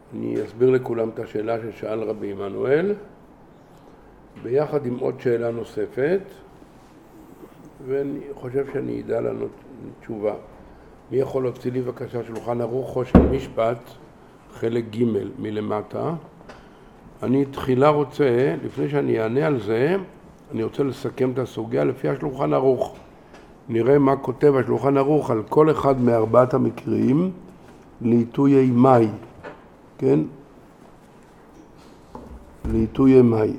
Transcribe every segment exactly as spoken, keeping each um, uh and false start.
אני אסביר לכולם את השאלה ששאל רבי עמנואל, ביחד עם עוד שאלה נוספת, ואני חושב שאני אדע לענות תשובה. מי יכול להוציא לי בבקשה שולחן ערוך חושן משפט, חלק ג' מלמטה. אני תחילה רוצה, לפני שאני אענה על זה, אני רוצה לסכם את הסוגיה לפי השולחן ערוך. נראה מה כותב השולחן ערוך על כל אחד מארבעת המקרים לעיתוי מאי, כן? לעיתוי מאי.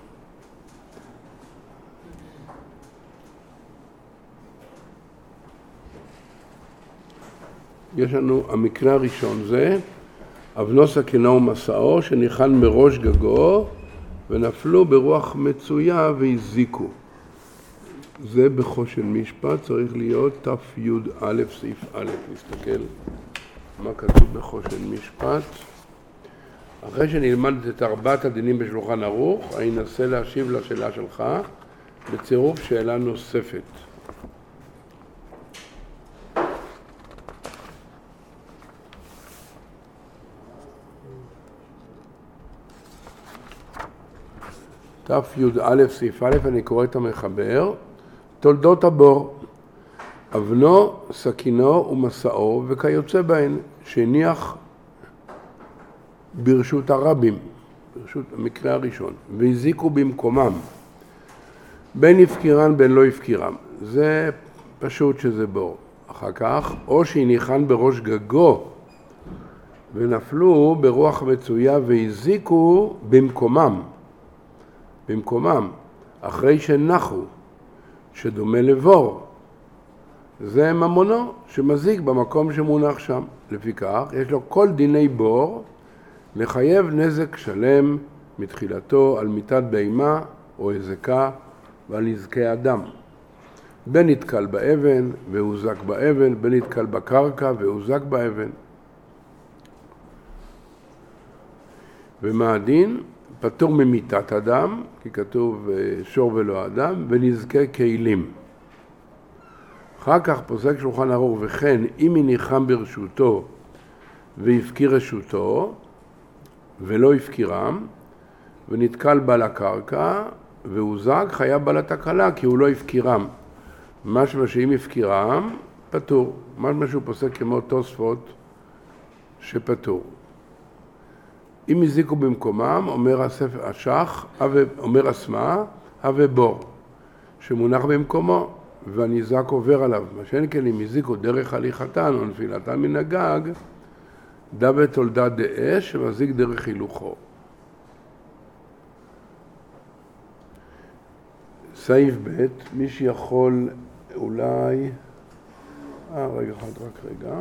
יש לנו, המקרה הראשון זה אבנו סכינו ומסעו שניחן מראש גגו ונפלו ברוח מצויה והזיקו. זה בחושן משפט, צריך להיות תף יוד א' סעיף א'. נסתכל מה כתוב בחושן משפט. אחרי שנלמד את ארבעת הדינים בשולחן ערוך, אני אנסה להשיב לשאלה שלך בצירוף שאלה נוספת. תף יוד א' סעיף א', אני קורא את המחבר. תולדות הבור, אבנו, סכינו ומסעו וכיוצא בהן, שהניח ברשות הרבים, ברשות המקרה הראשון, והזיקו במקומם, בין הפקירן בין לא הפקירם. זה פשוט שזה בור. אחר כך, או שהניחן בראש גגו ונפלו ברוח מצויה והזיקו במקומם, במקומם, אחרי שנחו, שדומה לבור. זה ממונו שמזיק במקום שמונח שם. לפיכך, יש לו כל דיני בור לחייב נזק שלם מתחילתו על מיתת בהמה או הזקה ועל נזקי אדם. בין נתקל באבן והוזק באבן, בין נתקל בקרקע והוזק באבן. ומה הדין? פטור ממיתת אדם, כי כתוב שור ולא אדם, ונזקי כלים. אחר כך פוסק שולחן ערוך, וכן אם הניחם ברשותו והפקיר רשותו ולא הפקירם, ונתקל בה לקרקע והוזק, חייב בה לתקלה כי הוא לא הפקירם. משמע שאם הפקירם, פטור. משמע שהוא פוסק כמו תוספות שפטור. אם הזיקו במקומם, אומר הספר השח, אומר הסמה, הווה בור, שמונח במקומו, והניזק עובר עליו. מה שאין כן, אם הזיקו דרך הליכתן או נפילתן מן הגג, דווה תולדה דאש, שמזיק דרך הילוכו. סעיף ב', מי שיכול אולי... אה, רגע אחד, רק רגע.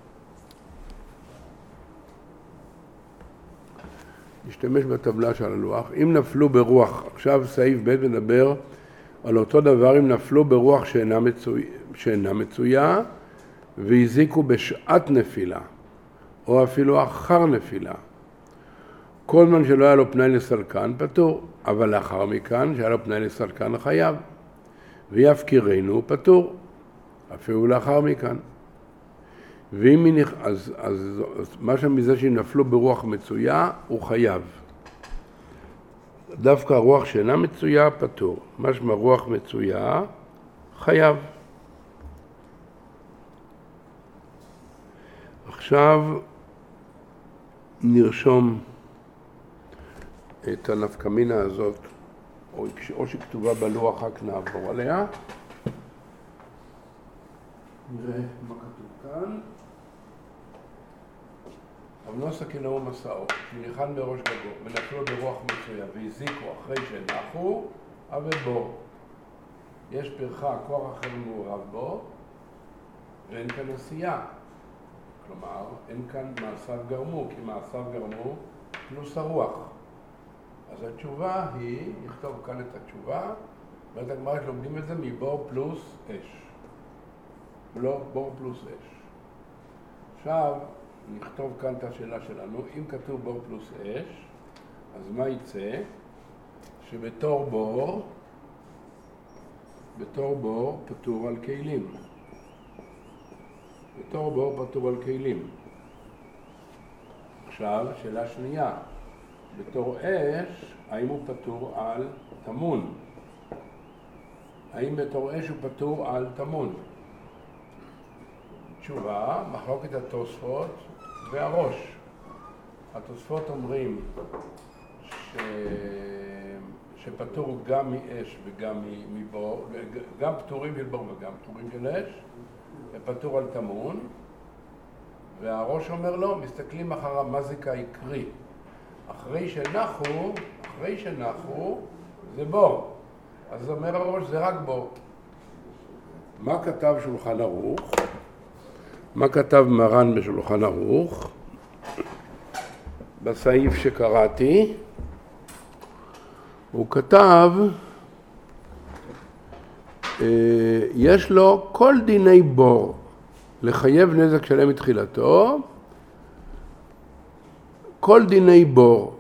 נשתמש בטבלה של הלוח. אם נפלו ברוח, עכשיו סעיף ב' מדבר על אותו דבר, אם נפלו ברוח שאינה, מצוי, שאינה מצויה והזיקו בשעת נפילה או אפילו אחר נפילה. כל זמן שלא היה לו פנאי לסלקן פטור, אבל לאחר מכן שהיה לו פנאי לסלקן חייב. ויפקירנו פטור, אפילו לאחר מכן. ואם נח... אז, אז, אז מה שמזה שהם נפלו ברוח מצויה הוא חייב. דווקא רוח שאינה מצויה פטור. משמע רוח מצויה חייב. עכשיו נרשום את הנפקמינה הזאת, או, או שכתובה בלוח, רק נעבור עליה. נראה מה כתוב כאן. אבנו סכינו ומסעו, שניחן בראש גגו, ונפלו ברוח מצויה, והזיקו אחרי שנחו, הווה בור. יש פרחה, כוח אחר מעורב בו, ואין כאן עשייה. כלומר, אין כאן מעשיו גרמו, כי מעשיו גרמו פלוס הרוח. אז התשובה היא, נכתוב כאן את התשובה, ואת הגמרא שלומדים את זה מבור פלוס אש. לא, בור פלוס אש. עכשיו, נכתוב כאן את השאלה שלנו. אם כתוב בור פלוס אש, אז מה יצא? שבתור בור, בתור בור פטור על כלים. בתור בור פטור על כלים. עכשיו, שאלה שנייה, בתור אש, האם הוא פטור על תמון? האם בתור אש הוא פטור על תמון? תשובה, מחלוקת התוספות והראש. התוספות אומרים ש... שפטור גם מאש וגם מבור, גם פטורים של בור וגם פטורים של אש, ופטור על תמון, והראש אומר לו, מסתכלים אחר המזיק העיקרי. אחרי שנחו, אחרי שנחו, זה בור. אז אומר הראש, זה רק בור. מה כתב שולחן ערוך? מה כתב מרן בשולחן ערוך? בסעיף שקראתי, הוא כתב, יש לו כל דיני בור, לחייב נזק שלם מתחילתו, כל דיני בור,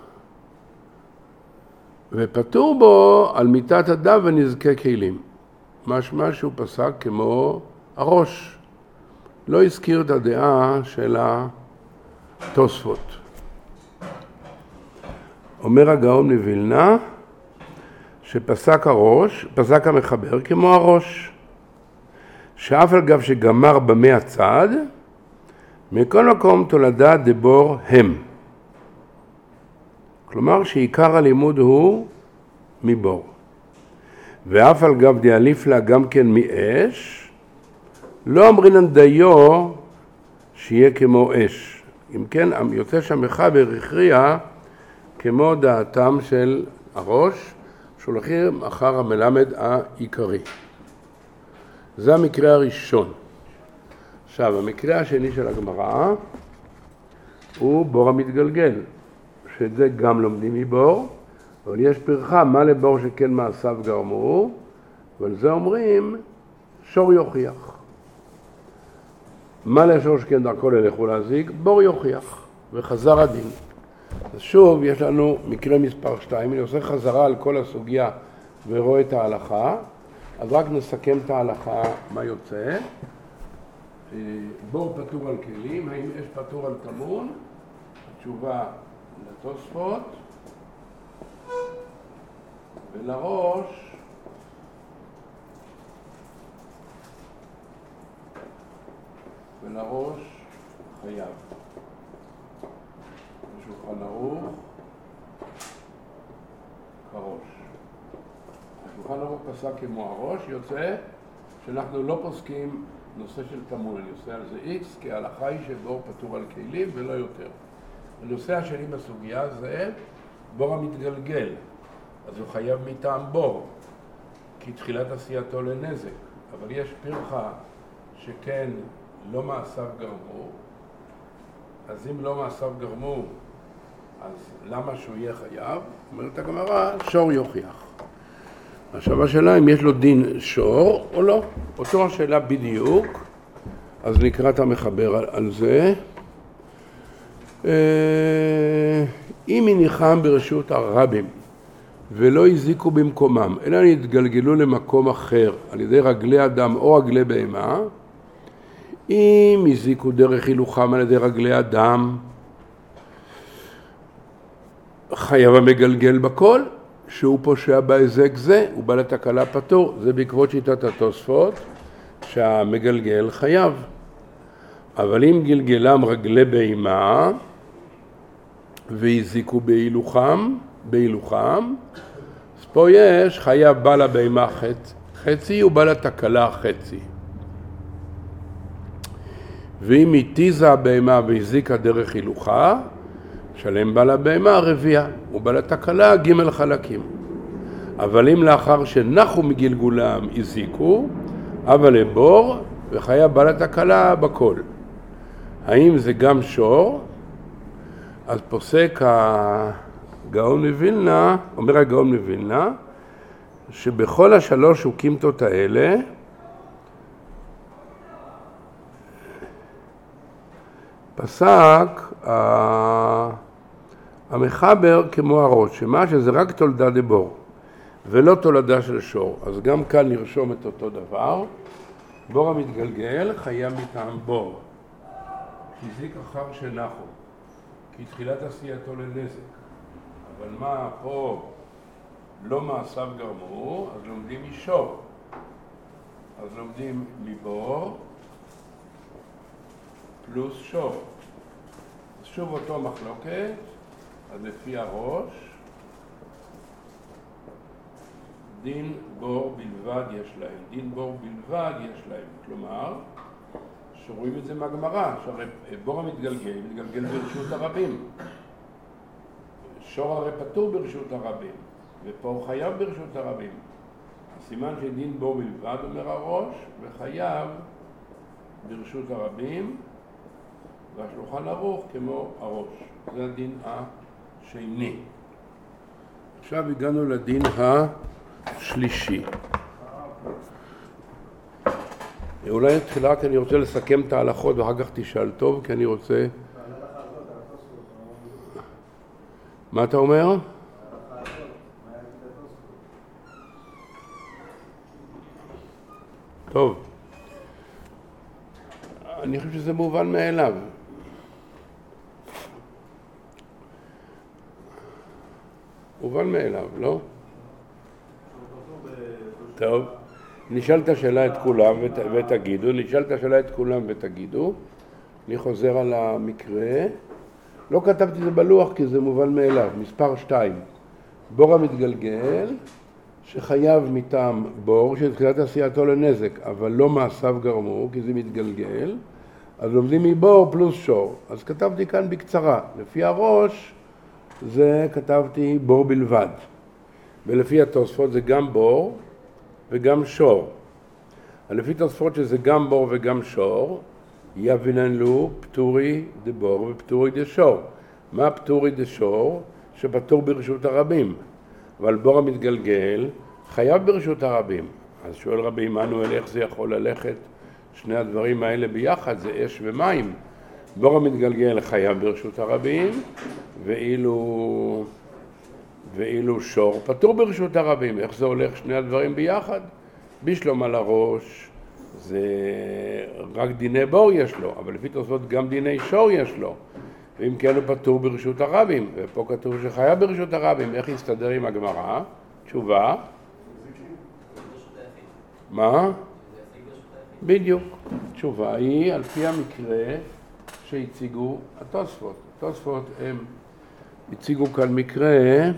ופטור בו על מיתת אדם ונזקי כלים. משמע שהוא פסק כמו הראש. לא הזכיר את הדעה של התוספות. אומר הגאון מווילנה שפסק הראש, פסק המחבר כמו הראש, שאף על גב שגמר במי הצד, מכל מקום תולדה דבור הם. כלומר שעיקר הלימוד הוא מבור. ואף על גב דיאליף לה גם כן מאש, לא אמרינן דיו שיהיה כמו אש. אם כן, יוצא שהמחבר הכריע כמו דעתם של הראש, שהולכים אחר המלמד העיקרי. זה המקרה הראשון. עכשיו, המקרה השני של הגמרא הוא בור המתגלגל, שאת זה גם לומדים מבור, אבל יש פרחה מה לבור שכן מעשיו גרמו, ועל זה אומרים שור יוכיח. מה לשור שכן דרכו ללכו להזיק? בור יוכיח, וחזר הדין. אז שוב, יש לנו מקרה מספר שתיים, אני עושה חזרה על כל הסוגיה ורואה את ההלכה, אז רק נסכם את ההלכה מה יוצא. בור פטור על כלים, האם אש פטור על תמון? התשובה לתוספות, ולראש ולראש חייב. שולחן ערוך כראש. השולחן ערוך פסק כמו הראש, יוצא שאנחנו לא פוסקים נושא של תמון, אני עושה על זה איקס, כי ההלכה היא שבור פטור על כלים ולא יותר. הנושא השני בסוגיה זה בור המתגלגל, אז הוא חייב מטעם בור, כי תחילת עשייתו לנזק, אבל יש פרחה שכן לא מעשיו גרמו, אז אם לא מעשיו גרמו, אז למה שהוא יהיה חייב? אומרת הגמרא, שור יוכיח. עכשיו השאלה אם יש לו דין שור או לא, אותו השאלה בדיוק, אז נקרא את המחבר על, על זה. אם הניחם ברשות הרבים ולא הזיקו במקומם, אלא נתגלגלו למקום אחר על ידי רגלי אדם או רגלי בהמה, אם הזיקו דרך הילוכם על ידי רגלי אדם, חייב המגלגל בכל, שהוא פושע בהיזק זה, הוא בא לתקלה פטור. זה בעקבות שיטת התוספות, שהמגלגל חייב. אבל אם גלגלם רגלי בהמה, והזיקו בהילוכם, בהילוכם, אז פה יש חייב בא לבהמה חצי, חצי הוא בא לתקלה חצי. ואם התיזה הבהמה והזיקה דרך הילוכה, שלם בא לבהמה הרביעה, הוא בא לתקלה ג' חלקים. אבל אם לאחר שנחו מגלגולם הזיקו, אבל לבור וחיה בא לתקלה בכל. האם זה גם שור? אז פוסק הגאון מווילנה, אומר הגאון מווילנה, שבכל השלוש הוקימתות האלה, פסק המחבר כמו הראש, שמה שזה רק תולדה דבור, ולא תולדה של שור. אז גם כאן נרשום את אותו דבר. בור המתגלגל חייב מטעם בור, שהזיק אחר שנחו. כי תחילת עשייתו לנזק. אבל מה פה לא מעשיו גרמו, אז לומדים משור. אז לומדים מבור פלוס שור. אז שוב אותו מחלוקת, אז לפי הראש, דין בור בלבד יש להם. דין בור בלבד יש להם. כלומר, שרואים את זה מהגמרא, שהרי בור המתגלגל, מתגלגל ברשות הרבים. שור הרי פטור ברשות הרבים, ופה הוא חייב ברשות הרבים. הסימן שדין בור בלבד, אומר הראש, וחייב ברשות הרבים, והשולחן ערוך כמו הראש. זה הדין השני. עכשיו הגענו לדין השלישי. אולי תחילה כי אני רוצה לסכם את ההלכות ואחר כך תשאל טוב, כי אני רוצה... מה אתה אומר? טוב. אני חושב שזה מובן מאליו. מובן מאליו, לא? טוב. נשאל את השאלה את כולם ות, ותגידו, נשאל את השאלה את כולם ותגידו. אני חוזר על המקרה. לא כתבתי זה בלוח כי זה מובן מאליו. מספר שתיים. בור המתגלגל שחייב מטעם בור שתחילת עשייתו לנזק, אבל לא מעשיו גרמו כי זה מתגלגל. אז לומדים מבור פלוס שור. אז כתבתי כאן בקצרה. לפי הראש זה כתבתי בור בלבד. ולפי התוספות זה גם בור וגם שור. לפי תוספות שזה גם בור וגם שור, יבינן לו פטורי דבור ופטורי דשור. מה פטורי דשור? שפטור ברשות הרבים. אבל בור המתגלגל חייב ברשות הרבים. אז שואל רבי עמנואל איך זה יכול ללכת שני הדברים האלה ביחד, זה אש ומים. בור המתגלגל חייב ברשות הרבים, ואילו, ואילו שור פטור ברשות הרבים. איך זה הולך שני הדברים ביחד? בשלום על הראש זה רק דיני בור יש לו, אבל לפי תוספות גם דיני שור יש לו. ואם כן הוא פטור ברשות הרבים, ופה כתוב שחייב ברשות הרבים, איך יסתדר עם הגמרא? תשובה? מה? בדיוק. תשובה היא על פי המקרה שהציגו התוספות. התוספות הם הציגו כאן מקרה,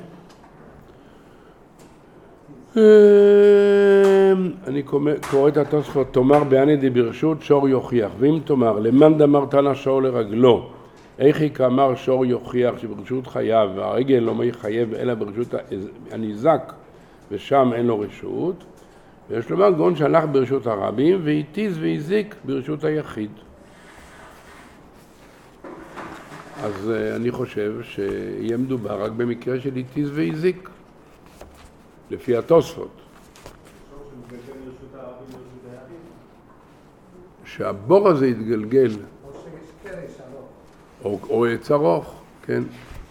אני קורא את התוספות, תאמר בעני דברשות שור יוכיח, ואם תאמר למאן דאמר תנא שור לרגלו, איך היא כאמר שור יוכיח שברשות חייב והרגל לא מי חייב אלא ברשות הניזק ושם אין לו רשות, ויש לומר גאון שהלך ברשות הרבים והתיז והזיק ברשות היחיד. אז אני חושב שיהיה מדובר רק במקרה של התיז והזיק, לפי התוספות. שהבור הזה יתגלגל, או, או עץ ארוך, כן.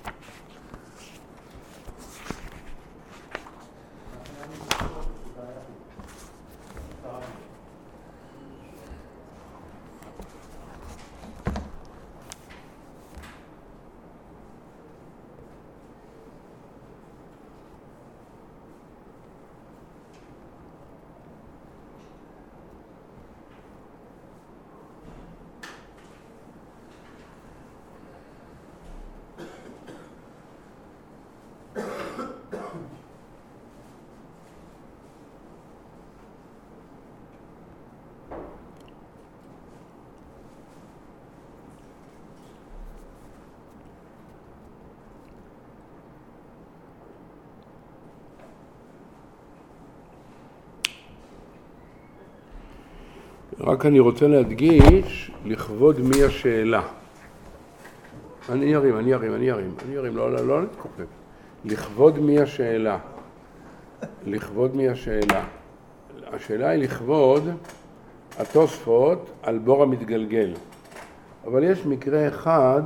רק אני רוצה להדגיש לכבוד מי השאלה. אני ארים, אני ארים, אני ארים, אני ארים, לא, לא, לא נתכופף. לכבוד מי השאלה. לכבוד מי השאלה. השאלה היא לכבוד התוספות על בור המתגלגל. אבל יש מקרה אחד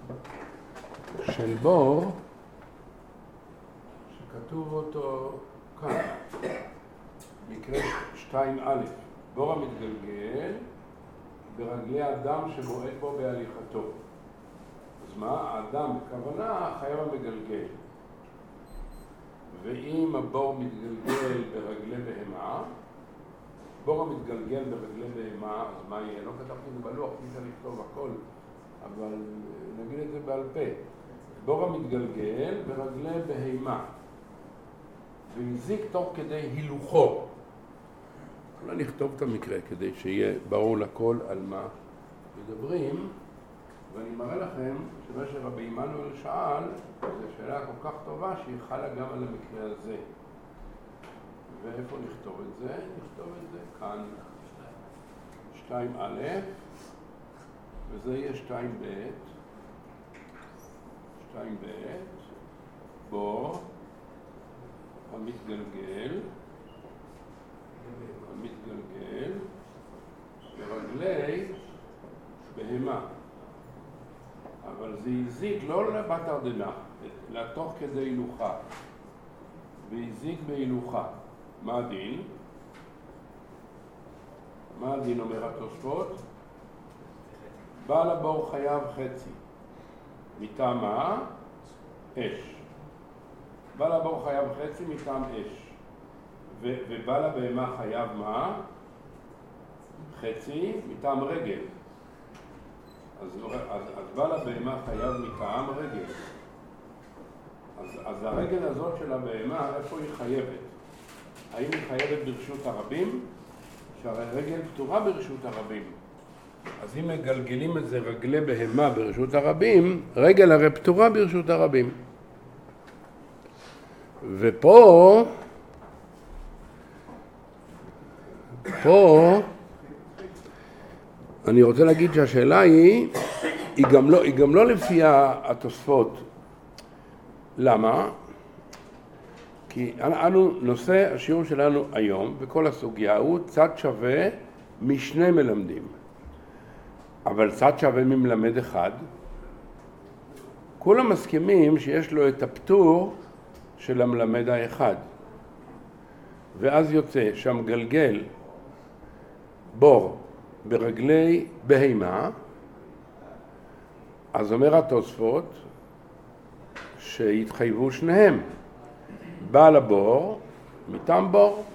של בור שכתוב אותו כאן. מקרה שתיים א'. בור המתגלגל ברגלי אדם שבועט בו בהליכתו. אז מה? האדם בכוונה, חייב המגלגל. ואם הבור מתגלגל ברגלי בהמה, בור המתגלגל ברגלי בהמה, אז מה יהיה? לא כתבתי את זה בלוח, אי אפשר לכתוב הכל, אבל נגיד את זה בעל פה. בור המתגלגל ברגלי בהמה, והזיק תוך כדי הילוכו. אולי נכתוב את המקרה כדי שיהיה ברור לכל על מה מדברים, ואני מראה לכם שמה שרבי עמנואל שאל, זו שאלה כל כך טובה שהיא חלה גם על המקרה הזה. ואיפה נכתוב את זה? נכתוב את זה כאן שתיים א', וזה יהיה שתיים ב', שתיים ב', בור המתגלגל, המתגלגל ברגלי בהמה. אבל זה הזיק לא לבת ארדנה, אלא תוך כדי הילוכה. והזיק בהילוכה. מה הדין? מה הדין אומר התוספות? בעל הבור חייב חצי. מטעם מה? אש. בעל הבור חייב חצי מטעם אש. ו- ובעל הבהמה חייב מה? חצי מטעם רגל. אז, אז, אז בעל הבהמה חייב מטעם רגל. אז, אז הרגל הזאת של הבהמה, איפה היא חייבת? האם היא חייבת ברשות הרבים? שהרי רגל פטורה ברשות הרבים. אז אם מגלגלים את זה רגלי בהמה ברשות הרבים, רגל הרי פטורה ברשות הרבים. ופה, פה, אני רוצה להגיד שהשאלה היא, היא גם לא, היא גם לא לפי התוספות. למה? כי אנו, נושא השיעור שלנו היום, וכל הסוגיה הוא צד שווה משני מלמדים. אבל צד שווה ממלמד אחד. כולם מסכימים שיש לו את הפטור של המלמד האחד. ואז יוצא שהמגלגל בור ברגלי בהמה, אז אומר התוספות שהתחייבו שניהם. בעל הבור מטעם בור,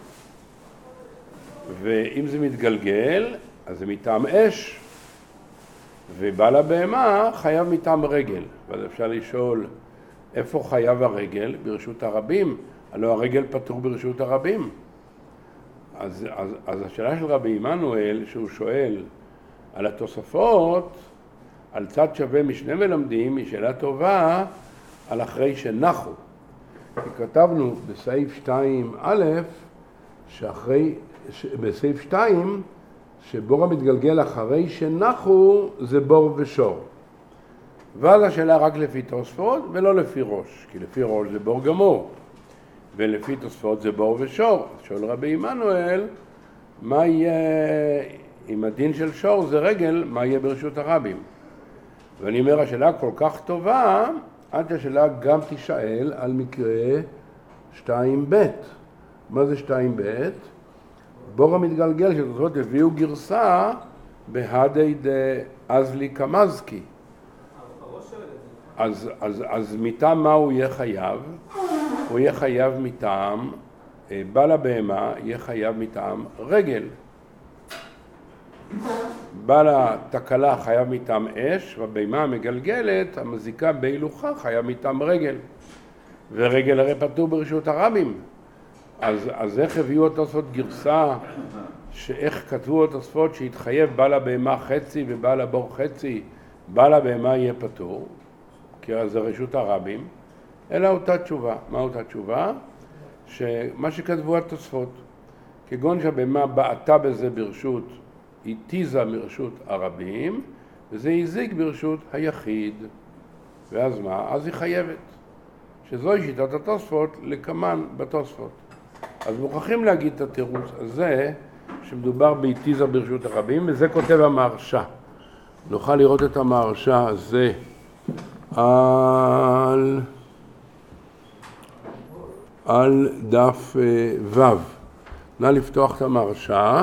ואם זה מתגלגל אז זה מטעם אש, ובעל הבהמה חייב מטעם רגל. ואז אפשר לשאול איפה חייב הרגל? ברשות הרבים. הלוא הרגל פטור ברשות הרבים. אז, אז, אז השאלה של רבי עמנואל שהוא שואל על התוספות, על צד שווה משני מלמדים, היא שאלה טובה על אחרי שנחו. כי כתבנו בסעיף שתיים א', שאחרי, ש, בסעיף שתיים, שבור המתגלגל אחרי שנחו זה בור ושור. ואז השאלה רק לפי תוספות ולא לפי ראש, כי לפי ראש זה בור גמור, ולפי תוספות זה בור ושור. שואל רבי עמנואל, מה יהיה, אם הדין של שור זה רגל, מה יהיה ברשות הרבים? ואני אומר, השאלה כל כך טובה, עד השאלה גם תשאל על מקרה שתיים ב'. מה זה שתיים ב'? בור המתגלגל שתוספות הביאו גרסה בהדי דאזלי קמזקי. אז, אז, אז מטעם מה הוא יהיה חייב? הוא יהיה חייב מטעם, בעל הבהמה יהיה חייב מטעם רגל. בעל התקלה חייב מטעם אש, והבהמה המגלגלת, המזיקה בהילוכה, חייב מטעם רגל. ורגל הרי פטור ברשות הרבים. אז, אז איך הביאו התוספות גרסה, שאיך כתבו התוספות שהתחייב בעל הבהמה חצי ובעל הבור חצי, בעל הבהמה יהיה פטור, כי זה רשות הרבים, אלא אותה תשובה. מה אותה תשובה? שמה שכתבו התוספות, כגון שהבהמה בעטה בזה ברשות, היא תיזה מרשות הרבים, וזה הזיק ברשות היחיד. ואז מה? אז היא חייבת. שזוהי שיטת התוספות לקמן בתוספות. אז מוכרחים להגיד את התירוץ הזה, שמדובר בהתיזה ברשות הרבים, וזה כותב המהרש"א. נוכל לראות את המהרש"א הזה על, על דף ו'. נא לפתוח את המהרש"א.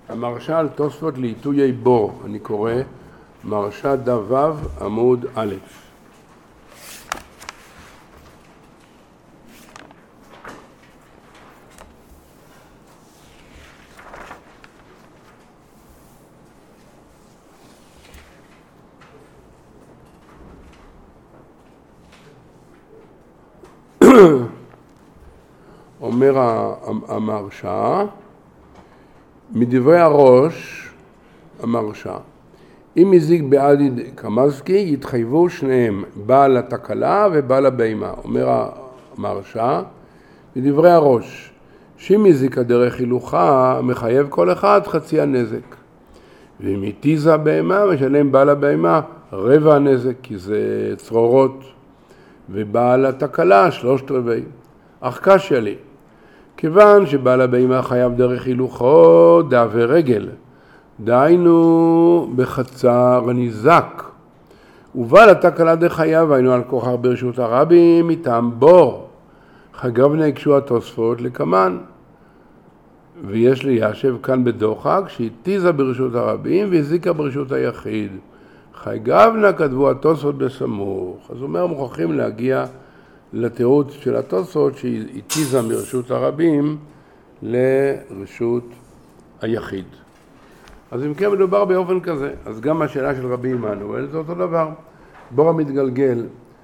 המרשה על תוספות לעיתויי בור, אני קורא מרשה דו עמוד א'. אומר המרשה, מדברי הראש, המרשה, אם הזיק בעדי כמזקי, יתחייבו שניהם, בעל התקלה ובעל הבהמה. אומר המרשה, מדברי הראש, שאם הזיק הדרך הילוכה, מחייב כל אחד חצי הנזק. ואם התיזה בהמה, משלם בעל הבהמה רבע הנזק, כי זה צרורות, ובעל התקלה שלושת רבעי. אך קשה לי, כיוון שבעל הבהמה חייב דרך הילוכו דאבי רגל, דהיינו בחצר ניזק, ובעל התקלה דחייב, היינו על כוחר ברשות הרבים מטעם בור, חגבנה הקשו התוספות לקמן. ויש לי ישב כאן בדוחק שהתיזה ברשות הרבים והזיקה ברשות היחיד. חגבנה כתבו התוספות בסמוך. אז הוא אומר, מוכרחים להגיע לתירוץ של התוספות שהיא התיזה מרשות הרבים לרשות היחיד. אז אם כן מדובר באופן כזה, אז גם השאלה של רבי עמנואל זה אותו דבר. בור המתגלגל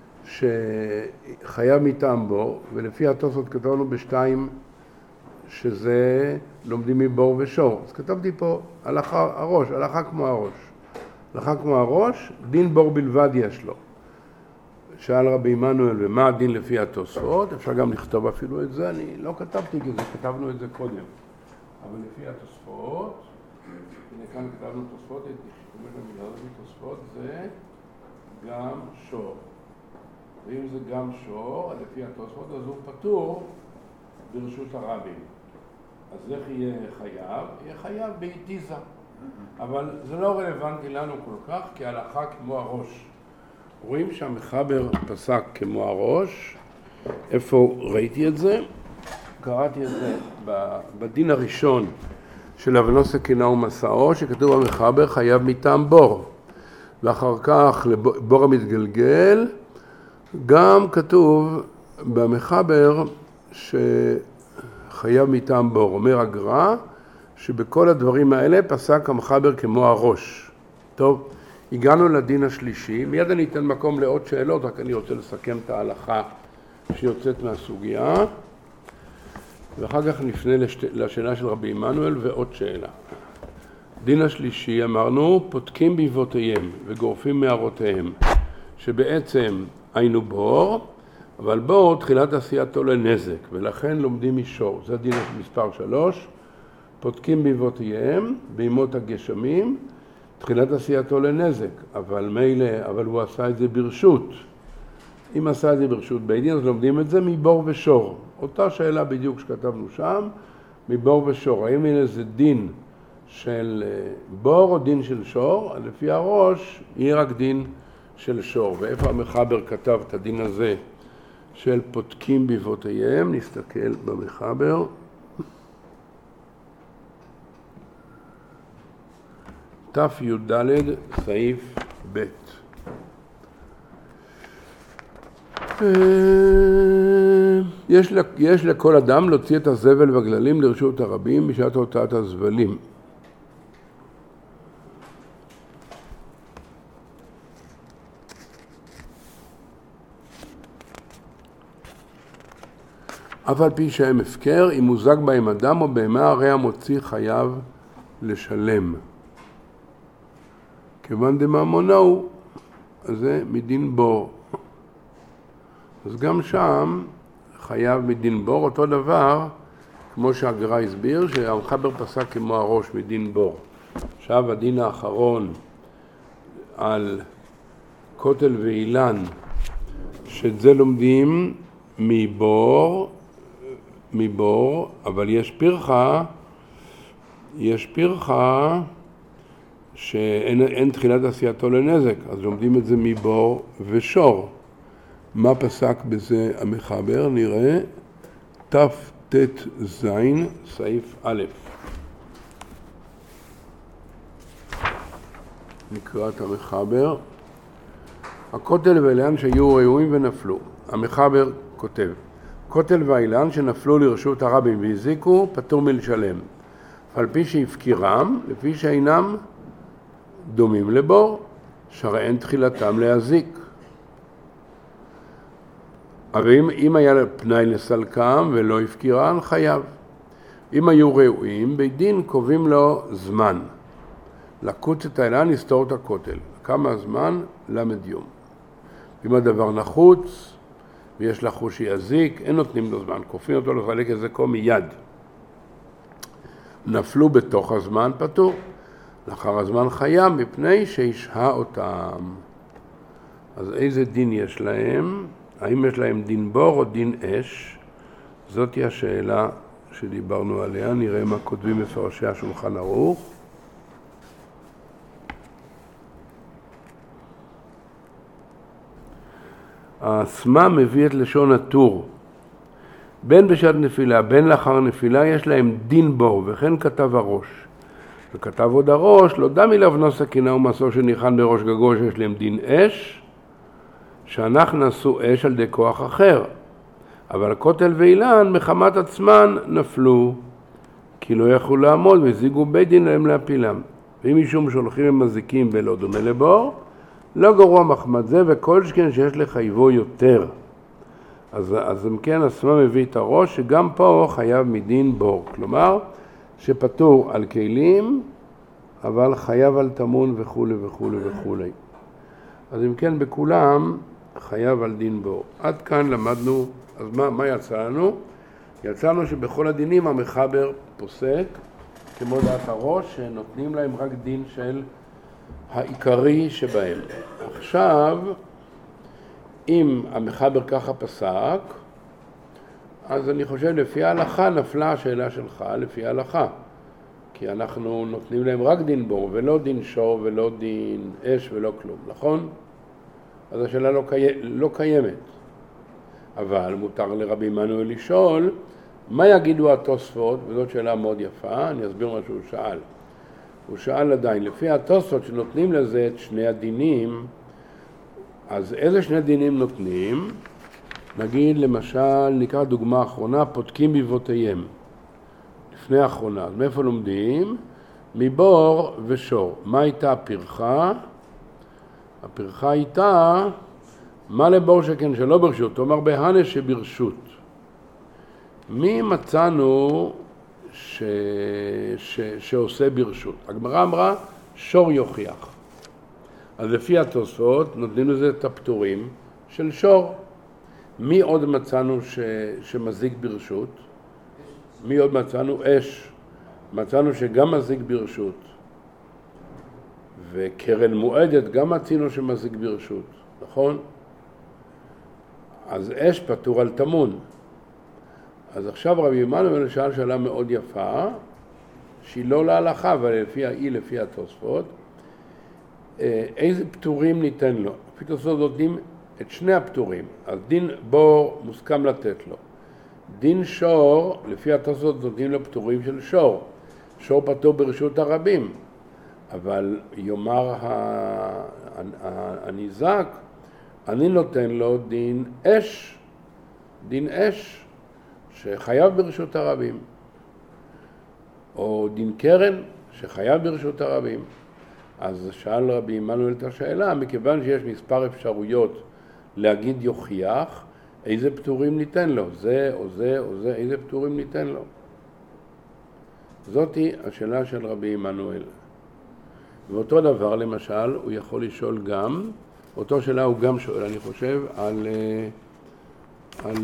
שחייב מטעם בור, ולפי התוספות כתבנו בשתיים שזה לומדים מבור ושור. אז כתבתי פה הלכה הראש, הלכה כמו הראש. הלכה כמו הראש, דין בור בלבד יש לו. שאל רבי עמנואל, ומה הדין לפי התוספות? אפשר גם לכתוב אפילו את זה, אני לא כתבתי כי זה, כתבנו את זה קודם. אבל לפי התוספות, הנה כאן כתבנו תוספות, את תשתמש במילה הזאת, תוספות זה גם שור. ואם זה גם שור, לפי התוספות, אז הוא פטור ברשות הרבים. אז איך יהיה חייב? יהיה חייב בהתיזה. אבל זה לא רלוונטי לנו כל כך, כי הלכה כמו הראש. רואים שהמחבר פסק כמו הראש. איפה ראיתי את זה? קראתי את זה בדין הראשון של אבנוס סכינה ומסעו, שכתוב במחבר חייב מטעם בור. ואחר כך לבור המתגלגל, גם כתוב במחבר שחייב מטעם בור. אומר הגר"א שבכל הדברים האלה פסק המחבר כמו הראש. טוב, הגענו לדין השלישי. מיד אני אתן מקום לעוד שאלות, רק אני רוצה לסכם את ההלכה שיוצאת מהסוגיה. ואחר כך נפנה לשת... לשאלה של רבי עמנואל ועוד שאלה. דין השלישי אמרנו, פותקים בעיבותיהם וגורפים מערותיהם, שבעצם היינו בור, אבל בור תחילת עשייתו לנזק, ולכן לומדים משור. זה דין מספר שלוש, פותקים בעיבותיהם, בימות הגשמים, תחילת עשייתו לנזק, אבל מילא, אבל הוא עשה את זה ברשות. אם עשה את זה ברשות בית דין, אז לומדים את זה מבור ושור. אותה שאלה בדיוק שכתבנו שם, מבור ושור. האם הנה זה דין של בור או דין של שור? לפי הראש יהיה רק דין של שור. ואיפה המחבר כתב את הדין הזה של פותקים בעיבותיהם? נסתכל במחבר. ת"י"ד סעיף ב'. יש, יש לכל אדם להוציא את הזבל והגללים לרשות הרבים בשעת הוצאת הזבלים. אף על פי שהם הפקר, אם מוזג בהם אדם או בהמה, הרי המוציא חייב לשלם. כיוון דממונהו, אז זה מדין בור. אז גם שם חייב מדין בור, אותו דבר, כמו שהגר"א הסביר, שהמחבר פסק כמו הראש מדין בור. עכשיו הדין האחרון על כותל ואילן, שאת זה לומדים מבור, מבור, אבל יש פרחה, יש פרחה, שאין אין תחילת עשייתו לנזק, אז לומדים את זה מבור ושור. מה פסק בזה המחבר? נראה ת"ט ז סעיף א'. נקרא את המחבר. הכותל והאילן שהיו ראויים ונפלו. המחבר כותב, כותל והאילן שנפלו לרשות הרבים והזיקו, פטור מלשלם. על פי שהפקירם, לפי שאינם דומים לבור, שהרי אין תחילתם להזיק. אבל אם, אם היה פנאי לסלקם ולא הפקירם, חייב. אם היו ראויים, בית דין קובעים לו זמן. לקוץ את האילן, לסתור את הכותל. כמה זמן? למד יום. אם הדבר נחוץ, ויש לחוש שיזיק, אין נותנים לו זמן. כופים אותו לחלק איזה קום מיד. נפלו בתוך הזמן פטור. לאחר הזמן חייב, מפני שישהה אותם. אז איזה דין יש להם? האם יש להם דין בור או דין אש? זאת היא השאלה שדיברנו עליה. נראה מה כותבים מפרשי השולחן ערוך. הסמה מביא את לשון הטור. בין בשעת נפילה, בין לאחר נפילה, יש להם דין בור, וכן כתב הראש. וכתב עוד הראש, לא דמי לבנו סכינה ומסור שניחן בראש גגו שיש להם דין אש, שאנחנו נעשו אש על די כוח אחר. אבל הכותל ואילן מחמת עצמן נפלו, כי לא יכלו לעמוד והזיגו בית דין להם להפילם. ואם משום שהולכים הם מזיקים ולא דומה לבור, לא גרוע מחמד זה, וכל שכן שיש לחייבו יותר. אז, אז אם כן, הסמה מביא את הראש, שגם פה חייב מדין בור. כלומר, שפטור על כלים, אבל חייב על תמון וכו' וכו' וכו'. אז אם כן, בכולם חייב על דין בור. עד כאן למדנו, אז מה, מה יצא לנו? יצא לנו שבכל הדינים המחבר פוסק, כמו דעת הראש, שנותנים להם רק דין של העיקרי שבהם. עכשיו, אם המחבר ככה פסק, אז אני חושב לפי ההלכה נפלה השאלה שלך לפי ההלכה. כי אנחנו נותנים להם רק דין בור, ולא דין שור, ולא דין אש, ולא כלום, נכון? אז השאלה לא, קי... לא קיימת. אבל מותר לרבי עמנואל לשאול, מה יגידו התוספות? וזאת שאלה מאוד יפה, אני אסביר מה שהוא שאל. הוא שאל עדיין, לפי התוספות שנותנים לזה את שני הדינים, אז איזה שני דינים נותנים? נגיד למשל, נקרא דוגמה אחרונה, פותקים בבותיהם. לפני האחרונה, אז מאיפה לומדים? מבור ושור. מה הייתה הפרחה? הפרחה הייתה, מה לבור שכן שלא ברשות? אומר בהנה שברשות. מי מצאנו ש... ש... שעושה ברשות? הגמרא אמרה, שור יוכיח. אז לפי התוספות נותנים לזה את הפטורים של שור. מי עוד מצאנו ש... שמזיק ברשות? מי עוד מצאנו? אש. מצאנו שגם מזיק ברשות. וקרן מועדת גם מצינו שמזיק ברשות, נכון? אז אש פטור על תמון. אז עכשיו רבי עמנואל שאל שאלה מאוד יפה, שהיא לא להלכה, אבל לפי היא לפי התוספות, איזה פטורים ניתן לו? לפי התוספות נותנים את שני הפטורים, אז דין בור מוסכם לתת לו. דין שור, לפי התוספות נותנים לו פטורים של שור. שור פטור ברשות הרבים, אבל יאמר הניזק, אני נותן לו דין אש, דין אש, שחייב ברשות הרבים, או דין קרן, שחייב ברשות הרבים. אז שאל רבי עמנואל את השאלה, מכיוון שיש מספר אפשרויות להגיד יוכיח, איזה פטורים ניתן לו? זה או זה או זה, איזה פטורים ניתן לו? זאת היא השאלה של רבי עמנואל. ואותו דבר, למשל, הוא יכול לשאול גם, אותו שאלה הוא גם שואל, אני חושב, על, על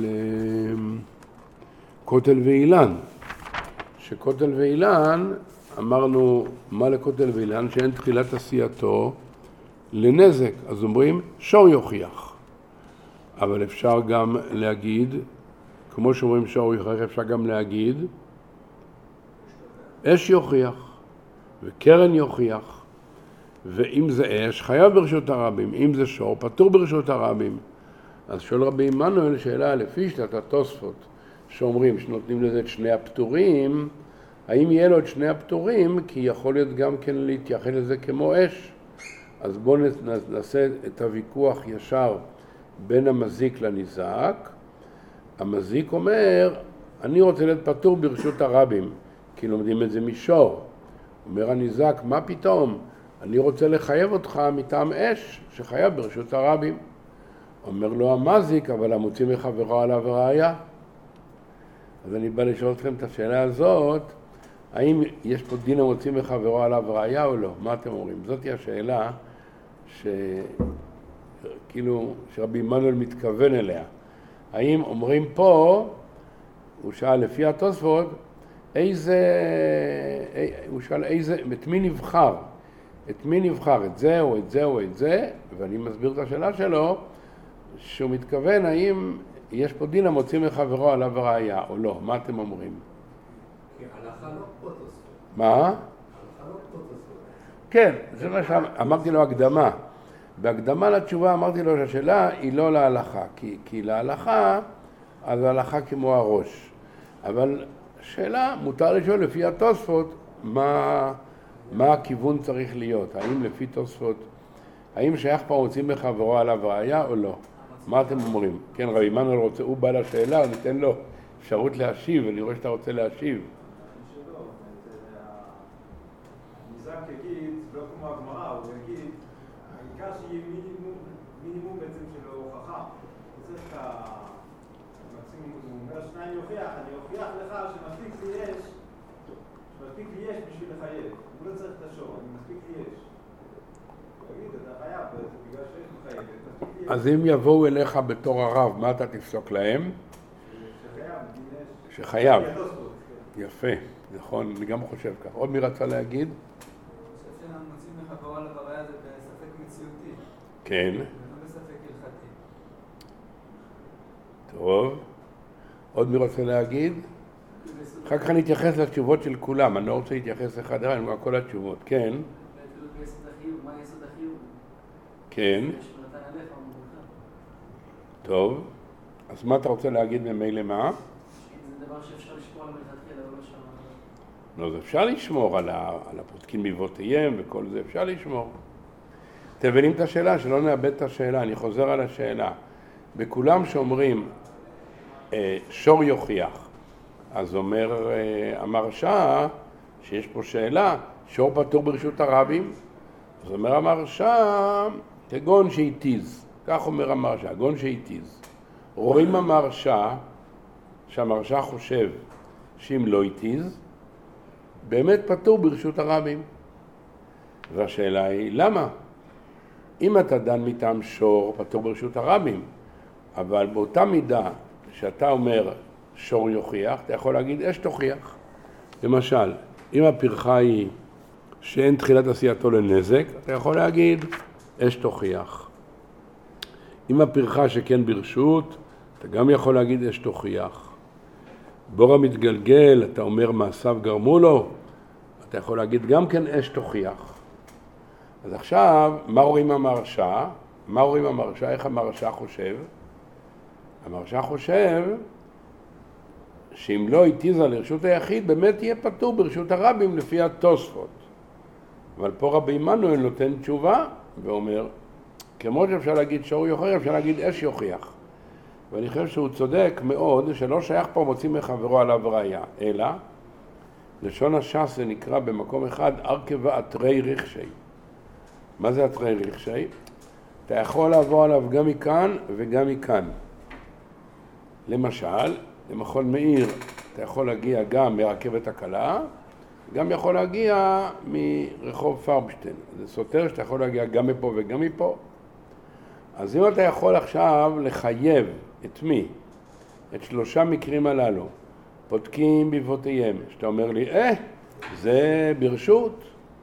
כותל ואילן. שכותל ואילן, אמרנו, מה לכותל ואילן? שאין תחילת עשייתו לנזק. אז אומרים, שור יוכיח. אבל אפשר גם להגיד, כמו שאומרים שור יוכיח, אפשר גם להגיד, אש יוכיח, וקרן יוכיח, ואם זה אש, חייב ברשות הרבים, אם זה שור, פטור ברשות הרבים. אז שואל רבי עמנואל שאלה לפי שיטת התוספות, שאומרים שנותנים לזה את שני הפטורים, האם יהיה לו את שני הפטורים, כי יכול להיות גם כן להתייחס לזה כמו אש. אז בואו נעשה את הוויכוח ישר בין המזיק לניזק. המזיק אומר, אני רוצה להיות פטור ברשות הרבים, כי לומדים את זה משור. אומר הניזק, מה פתאום? אני רוצה לחייב אותך מטעם אש, שחייב ברשות הרבים. אומר לו המזיק, אבל המוציא מחברו עליו ראיה. אז אני בא לשאול אתכם את השאלה הזאת, האם יש פה דין המוציא מחברו עליו ראיה או לא? מה אתם אומרים? זאת היא השאלה שכאילו שרבי עמנואל מתכוון אליה. האם אומרים פה, הוא שאל לפי התוספות, איזה, הוא שאל איזה, את מי נבחר? את מי נבחר? את זה או את זה או את זה? ואני מסביר את השאלה שלו, שהוא מתכוון האם יש פה דין המוציא מחברו עליו ראיה או לא. מה אתם אומרים? כי הלכה לא פה תוספות. מה? הלכה לא פה תוספות. כן, זה מה שאמרתי לו הקדמה. בהקדמה לתשובה אמרתי לו שהשאלה היא לא להלכה, כי, כי להלכה, אז ההלכה כמו הראש. אבל שאלה, מותר לשאול לפי התוספות, מה, מה הכיוון צריך להיות? האם לפי תוספות, האם שייך פה מוציא מחברו עליו ראיה או לא? מה אתם אומרים? כן, רבי עמנואל רוצה, הוא בא לשאלה, ניתן לו אפשרות להשיב, אני רואה שאתה רוצה להשיב. שלא, הניזק יגיד, לא כמו הגמרא, הוא יגיד, העיקר שיהיה מינימום, מינימום בעצם של ההוכחה. זה צריך את המקסימום, הוא אומר שניים יוכיח, אני אוכיח לך שמספיק לי יש, שמספיק לי יש בשביל לחייב. הוא לא צריך את השור, אני מספיק לי יש. הוא יגיד, אתה חייב, בגלל שיש מחייבת, מספיק לי יש. אז אם יבואו אליך בתור הרב, מה אתה תפסוק להם? שחייב, שחייב. יפה, נכון, אני גם חושב כך. עוד מי רצה להגיד? שאצל המוצאים מחברו עליו הראיה זה בספק מציאותי. כן. ולא בספק הלכתי. טוב. עוד מי רוצה להגיד? אחר כך אני אתייחס לתשובות של כולם, אני לא רוצה להתייחס אחד אחד, אני אומר כל התשובות. כן. ביסוד החיוב, מה יסוד החיוב? כן. שנתן עליך או מורך. טוב. אז מה אתה רוצה להגיד ממילא מה? זה דבר שאפשר לשמור על מלכתחילה, לא שם. לא, זה אפשר לשמור על, ה, על הפותקים מבותיהם וכל זה, אפשר לשמור. אתם מבינים את השאלה? שלא נאבד את השאלה, אני חוזר על השאלה. בכולם שאומרים אה, שור יוכיח, אז אומר אה, המרשה שיש פה שאלה, שור פטור ברשות הרבים, אז אומר המרשה, כגון שהתיז, כך אומר המרשה, גון שהתיז. רואים המרשה, שהמרשה חושב שאם לא התיז, באמת פטור ברשות הרבים. והשאלה היא, למה? אם אתה דן מטעם שור, פטור ברשות הרבים, אבל באותה מידה שאתה אומר שור יוכיח, אתה יכול להגיד אש תוכיח. למשל, אם הפרחה היא שאין תחילת עשייתו לנזק, אתה יכול להגיד אש תוכיח. אם הפרחה שכן ברשות, אתה גם יכול להגיד אש תוכיח. בור המתגלגל, אתה אומר מעשיו גרמו לו, אתה יכול להגיד גם כן אש תוכיח. אז עכשיו, מה רואים המרשה? מה רואים המרשה? איך המרשה חושב? המרשה חושב שאם לא התיזה לרשות היחיד, באמת יהיה פטור ברשות הרבים לפי התוספות. אבל פה רבי עמנואל נותן תשובה ואומר, כמו שאפשר להגיד שור יוכיח, אפשר להגיד אש יוכיח. ואני חושב שהוא צודק מאוד, שלא שייך פה מוציא מחברו עליו ראיה, אלא לשון הש"ס זה נקרא במקום אחד ארכבה אתרי ריחשי. מה זה אתרי ריחשי? אתה יכול לעבור עליו גם מכאן וגם מכאן. למשל, למכון מאיר אתה יכול להגיע גם מרכבת הקלה, גם יכול להגיע מרחוב פרבשטיין. זה סותר שאתה יכול להגיע גם מפה וגם מפה. אז אם אתה יכול עכשיו לחייב את מי? את שלושה מקרים הללו. פותקים בבותיהם, שאתה אומר לי, אה, זה ברשות,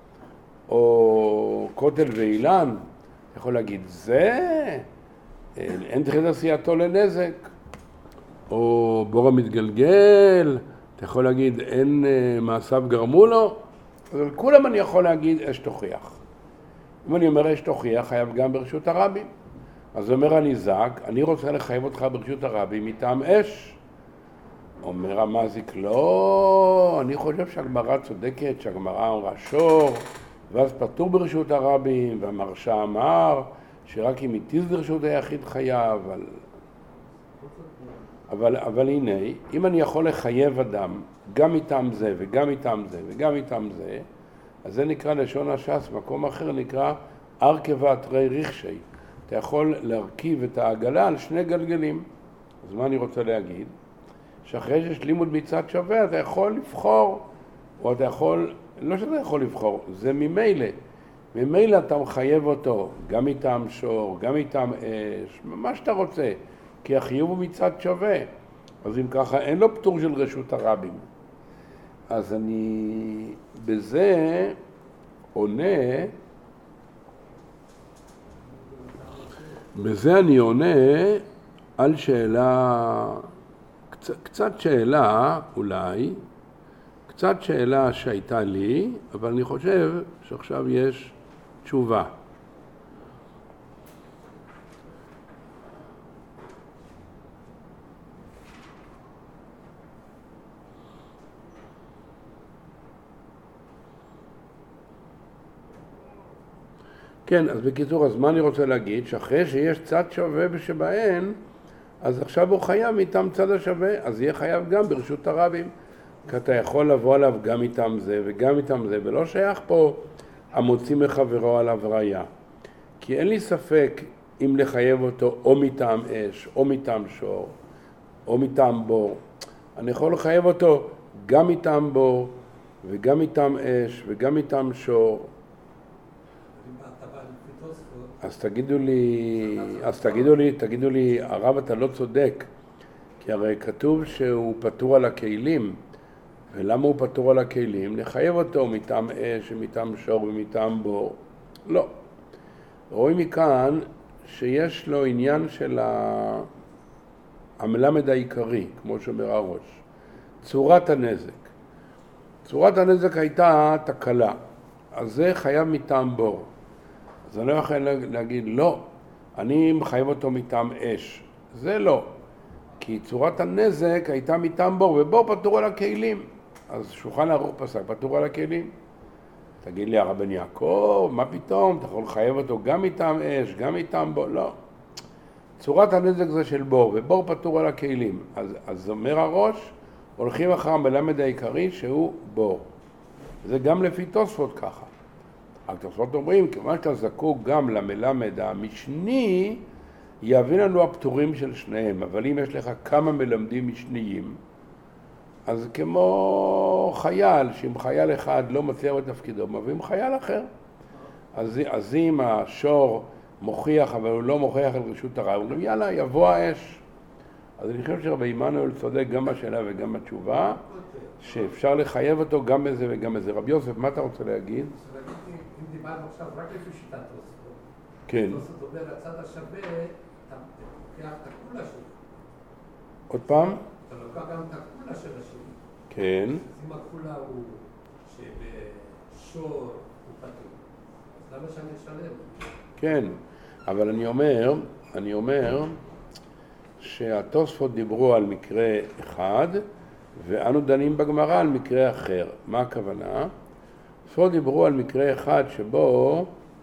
או כותל ואילן, אתה יכול להגיד, זה, אין תחילת עשייתו לנזק, או בור המתגלגל, אתה יכול להגיד, אין מעשיו גרמו לו, אז על כולם אני יכול להגיד, אש תוכיח. אם אני אומר אש תוכיח, חייב גם ברשות הרבים. אז אומר הניזק, אני רוצה לחייב אותך ברשות הרבים מטעם אש. אומר המזיק, לא, אני חושב שהגמרא צודקת, שהגמרא אמרה שור, ואז פטור ברשות הרבים, והמרשה אמר שרק אם התיז לרשות היחיד חייב, אבל, אבל, אבל הנה, אם אני יכול לחייב אדם גם מטעם זה וגם מטעם זה וגם מטעם זה, אז זה נקרא לשון הש"ס, מקום אחר נקרא ארכבה תרי ריחשי. אתה יכול להרכיב את העגלה על שני גלגלים. אז מה אני רוצה להגיד? שאחרי שיש לימוד מצד שווה, אתה יכול לבחור, או אתה יכול, לא שאתה יכול לבחור, זה ממילא. ממילא אתה מחייב אותו, גם מטעם שור, גם מטעם אש, מה שאתה רוצה, כי החיוב הוא מצד שווה. אז אם ככה, אין לו פטור של רשות הרבים. אז אני בזה עונה, בזה אני עונה על שאלה, קצת, קצת שאלה אולי, קצת שאלה שהייתה לי, אבל אני חושב שעכשיו יש תשובה. כן, אז בקיצור, אז מה אני רוצה להגיד? שאחרי שיש צד שווה שבהן, אז עכשיו הוא חייב מטעם צד השווה, אז יהיה חייב גם ברשות הרבים. כי אתה יכול לבוא עליו גם מטעם זה וגם מטעם זה, ולא שייך פה המוציא מחברו עליו ראיה. כי אין לי ספק אם לחייב אותו או מטעם אש, או מטעם שור, או מטעם בור. אני יכול לחייב אותו גם מטעם בור, וגם מטעם אש, וגם מטעם שור. אז תגידו לי, אז תגידו לי, תגידו לי, הרב אתה לא צודק, כי הרי כתוב שהוא פטור על הכלים, ולמה הוא פטור על הכלים? נחייב אותו מטעם אש, מטעם שור ומטעם בור. לא. רואים מכאן שיש לו עניין של המלמד העיקרי, כמו שאומר הראש. צורת הנזק. צורת הנזק הייתה תקלה, אז זה חייב מטעם בור. אז אני לא יכול להגיד, לא, אני מחייב אותו מטעם אש. זה לא, כי צורת הנזק הייתה מטעם בור, ובור פטור על הכלים. אז שולחן ערוך פסק, פטור על הכלים. תגיד לי, הרבן יעקב, מה פתאום? אתה יכול לחייב אותו גם מטעם אש, גם מטעם בור? לא. צורת הנזק זה של בור, ובור פטור על הכלים. אז, אז אומר הראש, הולכים אחר המלמד העיקרי שהוא בור. זה גם לפי תוספות ככה. התוספות אומרים, כיוון שאתה זקוק גם למלמד המשני, יבין לנו הפטורים של שניהם. אבל אם יש לך כמה מלמדים משניים, אז כמו חייל, שאם חייל אחד לא מצליח בתפקידו, מביאים חייל אחר. אז, אז אם השור מוכיח, אבל הוא לא מוכיח על רשות הרב, אומרים, יאללה, יבוא האש. אז אני חושב שרבי עמנואל צודק גם בשאלה וגם בתשובה, שאפשר לחייב אותו גם בזה וגם בזה. רבי יוסף, מה אתה רוצה להגיד? אם דיברנו עכשיו רק לפי שיטת תוספות. כן. תוספות אומר, הצד השווה, אתה לוקח את הכולה שלו. עוד פעם? אתה לוקח גם את הכולה של השני. כן. אז אם הכולה הוא שבשור הוא פטור, אז למה שאני אשלם? כן, אבל אני אומר, אני אומר שהתוספות דיברו על מקרה אחד, ואנו דנים בגמרא על מקרה אחר. מה הכוונה? התוספות דיברו על מקרה אחד שבו,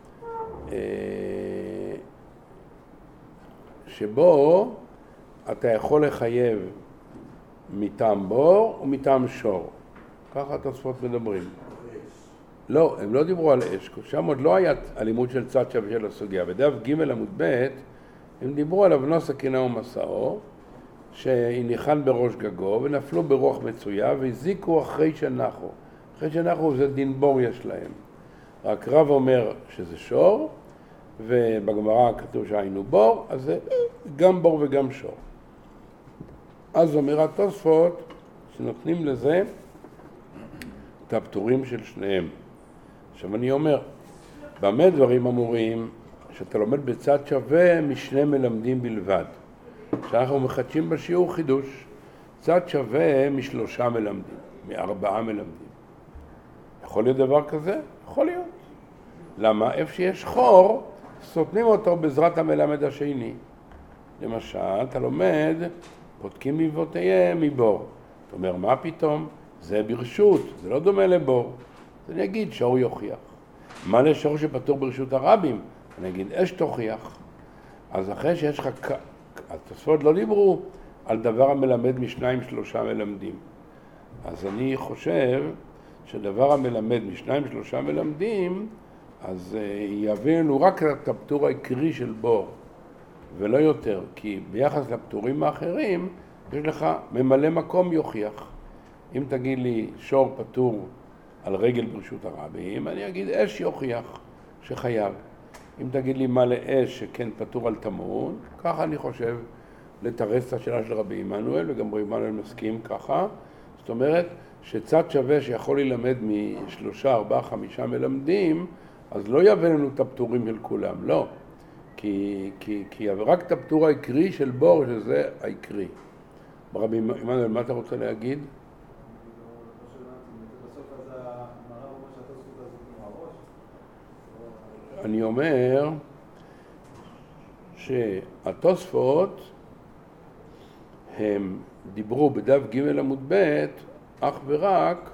שבו אתה יכול לחייב מטעם בור ומטעם שור. ככה התוספות מדברים. לא, הם לא דיברו על אש, שם עוד לא היה הלימוד של צד שווה של הסוגיה. בדף ג' עמוד ב' הם דיברו על אבנו סכינה ומסעו, שהניחן בראש גגו ונפלו ברוח מצויה והזיקו אחרי שנחו. אחרי שנחו זה דין בור יש להם. רק רב אומר שזה שור, ובגמרא כתוב שהיינו בור, אז זה גם בור וגם שור. אז אומר התוספות שנותנים לזה את הפטורים של שניהם. עכשיו אני אומר, במה דברים אמורים שאתה לומד בצד שווה משני מלמדים בלבד. שאנחנו מחדשים בשיעור חידוש, צד שווה משלושה מלמדים, מארבעה מלמדים. יכול להיות דבר כזה? יכול להיות. למה? איפה שיש חור, סותנים אותו בעזרת המלמד השני. למשל, אתה לומד, פותקים מבותיהם מבור. אתה אומר, מה פתאום? זה ברשות, זה לא דומה לבור. אז אני אגיד, שור יוכיח. מה לשור שפטור ברשות הרבים? אני אגיד, אש תוכיח. אז אחרי שיש לך, התוספות לא דיברו על דבר המלמד משניים שלושה מלמדים. אז אני חושב שדבר המלמד משניים שלושה מלמדים, אז יביא לנו רק את הפטור העיקרי של בור, ולא יותר, כי ביחס לפטורים האחרים, יש לך ממלא מקום יוכיח. אם תגיד לי שור פטור על רגל ברשות הרבים, אני אגיד אש יוכיח שחייב. אם תגיד לי מה לאש שכן פטור על תמון, ככה אני חושב לתרס את השאלה של רבי עמנואל, וגם רבי עמנואל מסכים ככה. זאת אומרת שצד שווה שיכול ללמד משלושה, ארבעה, חמישה מלמדים, אז לא יביא לנו את הפטורים של כולם, לא. כי, כי, כי רק את הפטור העיקרי של בור, שזה העיקרי. רבי עמנואל, מה אתה רוצה להגיד? אני אומר שהתוספות הם דיברו בדף ג' עמוד ב' אך ורק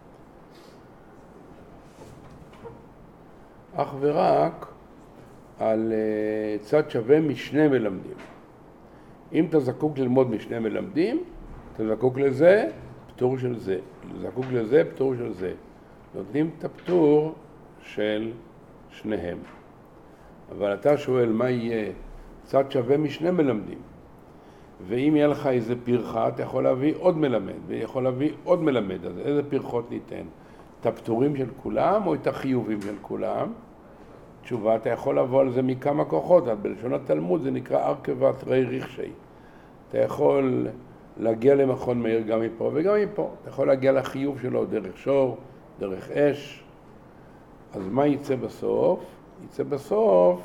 אך ורק על צד שווה משני מלמדים. אם אתה זקוק ללמוד משני מלמדים, אתה זקוק לזה, פטור של זה. זקוק לזה, פטור של זה. נותנים את הפטור של שניהם. אבל אתה שואל מה יהיה צד שווה משני מלמדים. ואם יהיה לך איזה פרחה, אתה יכול להביא עוד מלמד, ויכול להביא עוד מלמד. אז איזה פרחות ניתן? את הפטורים של כולם או את החיובים של כולם? תשובה, אתה יכול לבוא על זה מכמה כוחות. בלשון התלמוד זה נקרא ארכבת רי ריחשי. אתה יכול להגיע למכון מאיר גם מפה וגם מפה. אתה יכול להגיע לחיוב שלו דרך שור, דרך אש. אז מה יצא בסוף? יצא בסוף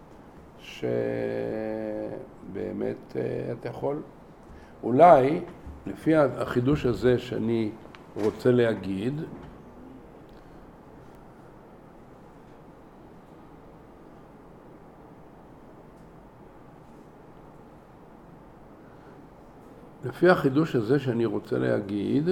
שבאמת אתה יכול, אולי לפי החידוש הזה שאני רוצה להגיד, לפי החידוש הזה שאני רוצה להגיד,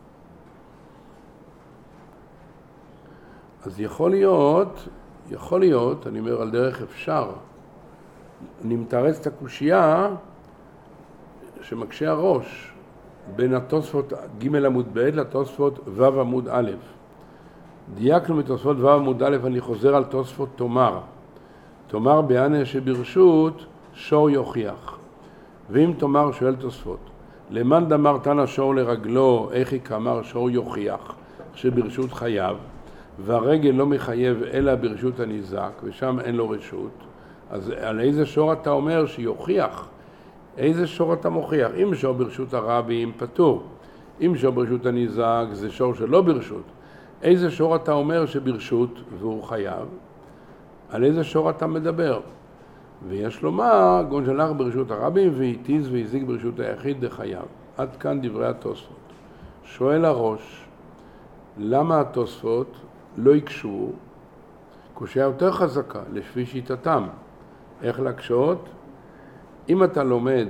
אז יכול להיות, יכול להיות, אני אומר על דרך אפשר, אני מתרץ את הקושייה שמקשה הראש בין התוספות ג' עמוד ב' לתוספות ו' עמוד א'. דייקנו מתוספות ו' עמוד א', אני חוזר על תוספות תומר. תומר בענה שברשות שור יוכיח. ואם תומר שואל תוספות, למאן דאמר תנא שור לרגלו, איך היא כאמר שור יוכיח, שברשות חייב, והרגל לא מחייב אלא ברשות הניזק, ושם אין לו רשות, אז על איזה שור אתה אומר שיוכיח? איזה שור אתה מוכיח? אם שור ברשות הרבים פטור, אם שור ברשות הניזק זה שור שלא ברשות. איזה שור אתה אומר שברשות והוא חייב? על איזה שור אתה מדבר? ויש לומר, גון שלח ברשות הרבים והתיז והזיק ברשות היחיד דחייב. עד כאן דברי התוספות. שואל הראש, למה התוספות לא יקשו? קושיה יותר חזקה, לפי שיטתם. איך להקשות? אם אתה לומד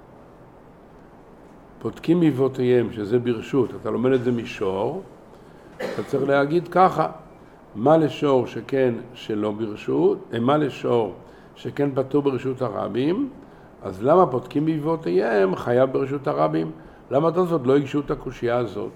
פותקים מבותיהם, שזה ברשות, אתה לומד את זה משור, אתה צריך להגיד ככה, מה לשור שכן שלא ברשות, מה לשור שכן פטור ברשות הרבים, אז למה פותקים מבותיהם חייב ברשות הרבים? למה התוספות לא יקשו את הקושייה הזאת?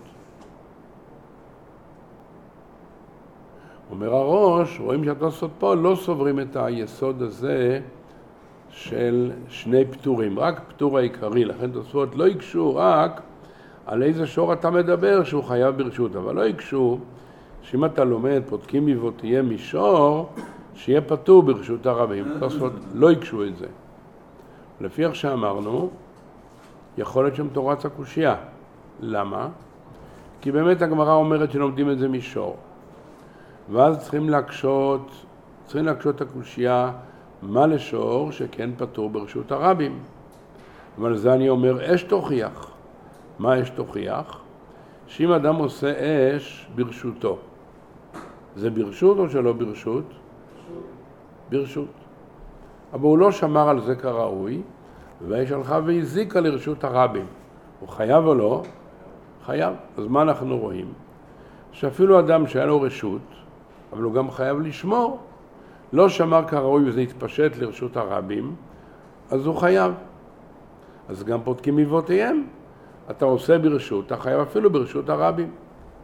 אומר הראש, רואים שהתוספות פה לא סוברים את היסוד הזה של שני פטורים, רק פטור העיקרי, לכן תוספות לא יקשו רק על איזה שור אתה מדבר שהוא חייב ברשות, אבל לא יקשו שאם אתה לומד פותקים מבותיהם משור, שיהיה פטור ברשות הרבים. תוספות לא יקשו את זה. לפי איך שאמרנו, יכול להיות שמתורץ הקושייה. למה? כי באמת הגמרא אומרת שלומדים את זה משור. ואז צריכים להקשות, צריכים להקשות את הקושייה, מה לשור שכן פטור ברשות הרבים. אבל זה אני אומר, אש תוכיח. מה אש תוכיח? שאם אדם עושה אש ברשותו, זה ברשות או שלא ברשות? ברשות. ברשות. אבל הוא לא שמר על זה כראוי, והאש הלכה והזיקה לרשות הרבים. הוא חייב או לא? חייב. אז מה אנחנו רואים? שאפילו אדם שהיה לו רשות, אבל הוא גם חייב לשמור. לא שמר כראוי וזה התפשט לרשות הרבים, אז הוא חייב. אז גם פותקים מבותיהם. אתה עושה ברשות, אתה חייב אפילו ברשות הרבים.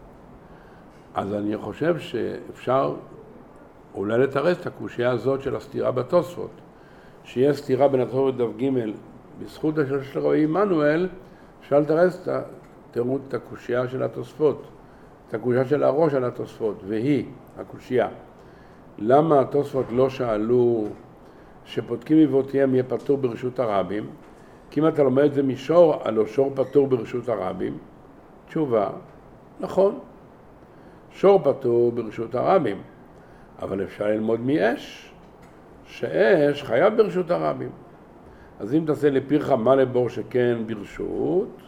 אז אני חושב שאפשר אולי לתרס את הקושייה הזאת של הסתירה בתוספות. שיש סתירה בין התוספות דף ג' בזכות השאלה של רבי עמנואל, אפשר לתרס את הקושייה של התוספות, את הקושייה של הראש על התוספות, והיא הקושייה. למה התוספות לא שאלו שפותקים מבותיהם יהיה פטור ברשות הרבים? כי אם אתה לומד את זה משור, הלא שור פטור ברשות הרבים, תשובה, נכון, שור פטור ברשות הרבים, אבל אפשר ללמוד מאש, שאש חייב ברשות הרבים. אז אם תעשה לפירך מה לבור שכן ברשות,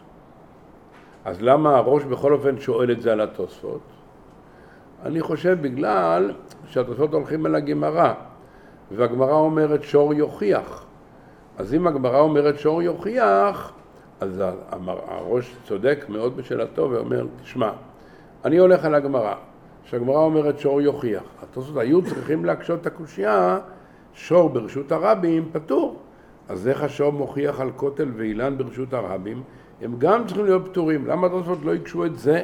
אז למה הראש בכל אופן שואל את זה על התוספות? אני חושב בגלל שהתוספות הולכים אל הגמרא, והגמרא אומרת שור יוכיח. אז אם הגמרא אומרת שור יוכיח, אז הראש צודק מאוד בשאלתו ואומר, תשמע, אני הולך על הגמרא, שהגמרא אומרת שור יוכיח. התוספות היו צריכים להקשות את הקושייה, שור ברשות הרבים פטור. אז איך השור מוכיח על כותל ואילן ברשות הרבים? הם גם צריכים להיות פטורים. למה התוספות לא יקשו את זה?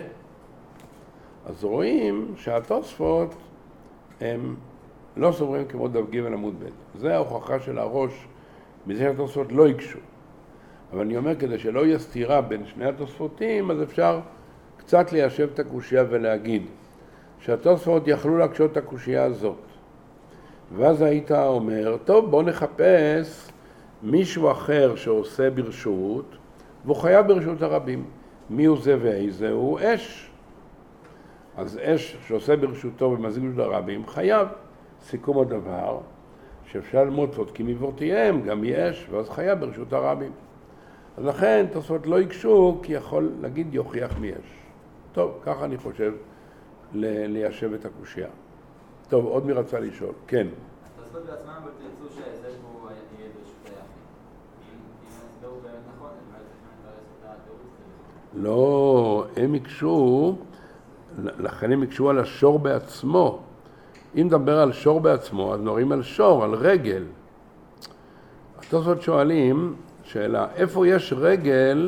אז רואים שהתוספות הם לא סוברים כמו דף ג' עמוד ב'. זה ההוכחה של הראש מזה שהתוספות לא יקשו. אבל אני אומר, כדי שלא יהיה סתירה בין שני התוספותים, אז אפשר קצת ליישב את הקושייה ולהגיד שהתוספות יכלו להקשות את הקושייה הזאת. ואז היית אומר, טוב, בוא נחפש מישהו אחר שעושה ברשות, והוא חייב ברשות הרבים. מי הוא זה ואיזה? הוא אש. אז אש שעושה ברשותו ומזיק ברשות הרבים, חייב. סיכום הדבר, שאפשר ללמוד פותקים מבותיהם, גם יש, ואז חייב ברשות הרבים. אז לכן תוספות לא יקשו, כי יכול להגיד יוכיח מי יש. טוב, ככה אני חושב ליישב את הקושייה. טוב, עוד מי רצה לשאול? כן. התוספות בעצמם, אבל תרצו שזה שהוא יהיה ברשות היחיד. אם הסבירו באמת נכון, הם לא צריכים לתרס את התירוץ. לא, הם יקשו, לכן הם יקשו על השור בעצמו. אם נדבר על שור בעצמו, אז נוראים על שור, על רגל. התוספות שואלים, שאלה, איפה יש רגל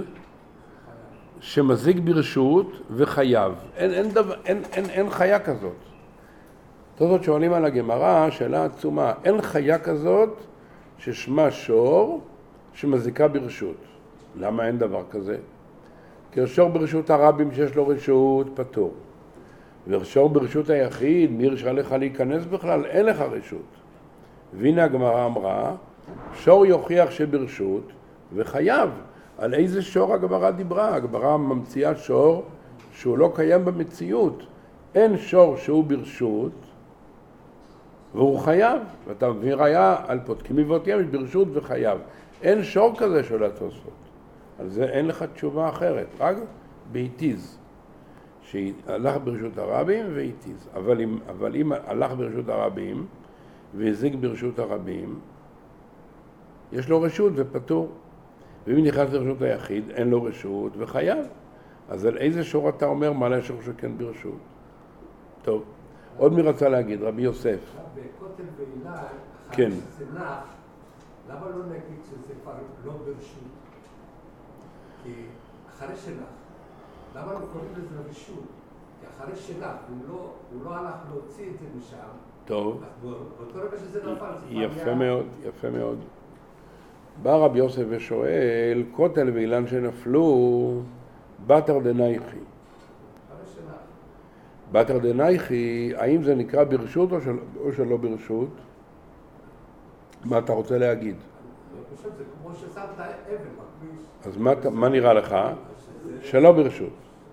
שמזיק ברשות וחייב? אין, אין, דבר, אין, אין, אין חיה כזאת. התוספות שואלים על הגמרא, שאלה עצומה, אין חיה כזאת ששמה שור שמזיקה ברשות. למה אין דבר כזה? כי השור ברשות הרבים שיש לו רשות פטור. ושור ברשות היחיד, מי הרשה לך להיכנס בכלל? אין לך רשות. והנה הגמרא אמרה, שור יוכיח שברשות וחייב. על איזה שור הגמרא דיברה? הגמרא ממציאה שור שהוא לא קיים במציאות. אין שור שהוא ברשות והוא חייב. ואתה מביא ראיה על פותקים מבותיהם ברשות וחייב. אין שור כזה של התוספות. על זה אין לך תשובה אחרת, רק בהיטיז. שהלך ברשות הרבים והיטיז. אבל אם, אבל אם הלך ברשות הרבים והזיק ברשות הרבים, יש לו רשות ופטור. ואם נכנס לרשות היחיד, אין לו רשות וחייב. אז על איזה שור אתה אומר מעלה שור שכן ברשות? טוב, עוד מי רצה להגיד? רבי יוסף. בכותל ואילן, כן. אחרי שזה נח, למה לא נגיד שזה כבר לא ברשות? כי אחרי שנח, למה לא קוראים לזה רשות? כי אחרי שנח, הוא לא, הוא לא הלך להוציא את זה משם. טוב. באותו רגע שזה נפל, זה יפה היה... מאוד, יפה מאוד. בא רבי יוסף ושואל, כותל ואילן שנפלו, בתר דנייכי. אחרי שנח. בתר דנייכי, האם זה נקרא ברשות או, של, או שלא ברשות? מה אתה רוצה להגיד? אני חושב, זה כמו ששמת אבן בכביש. אז מה, מה נראה לך? שלא ברשות.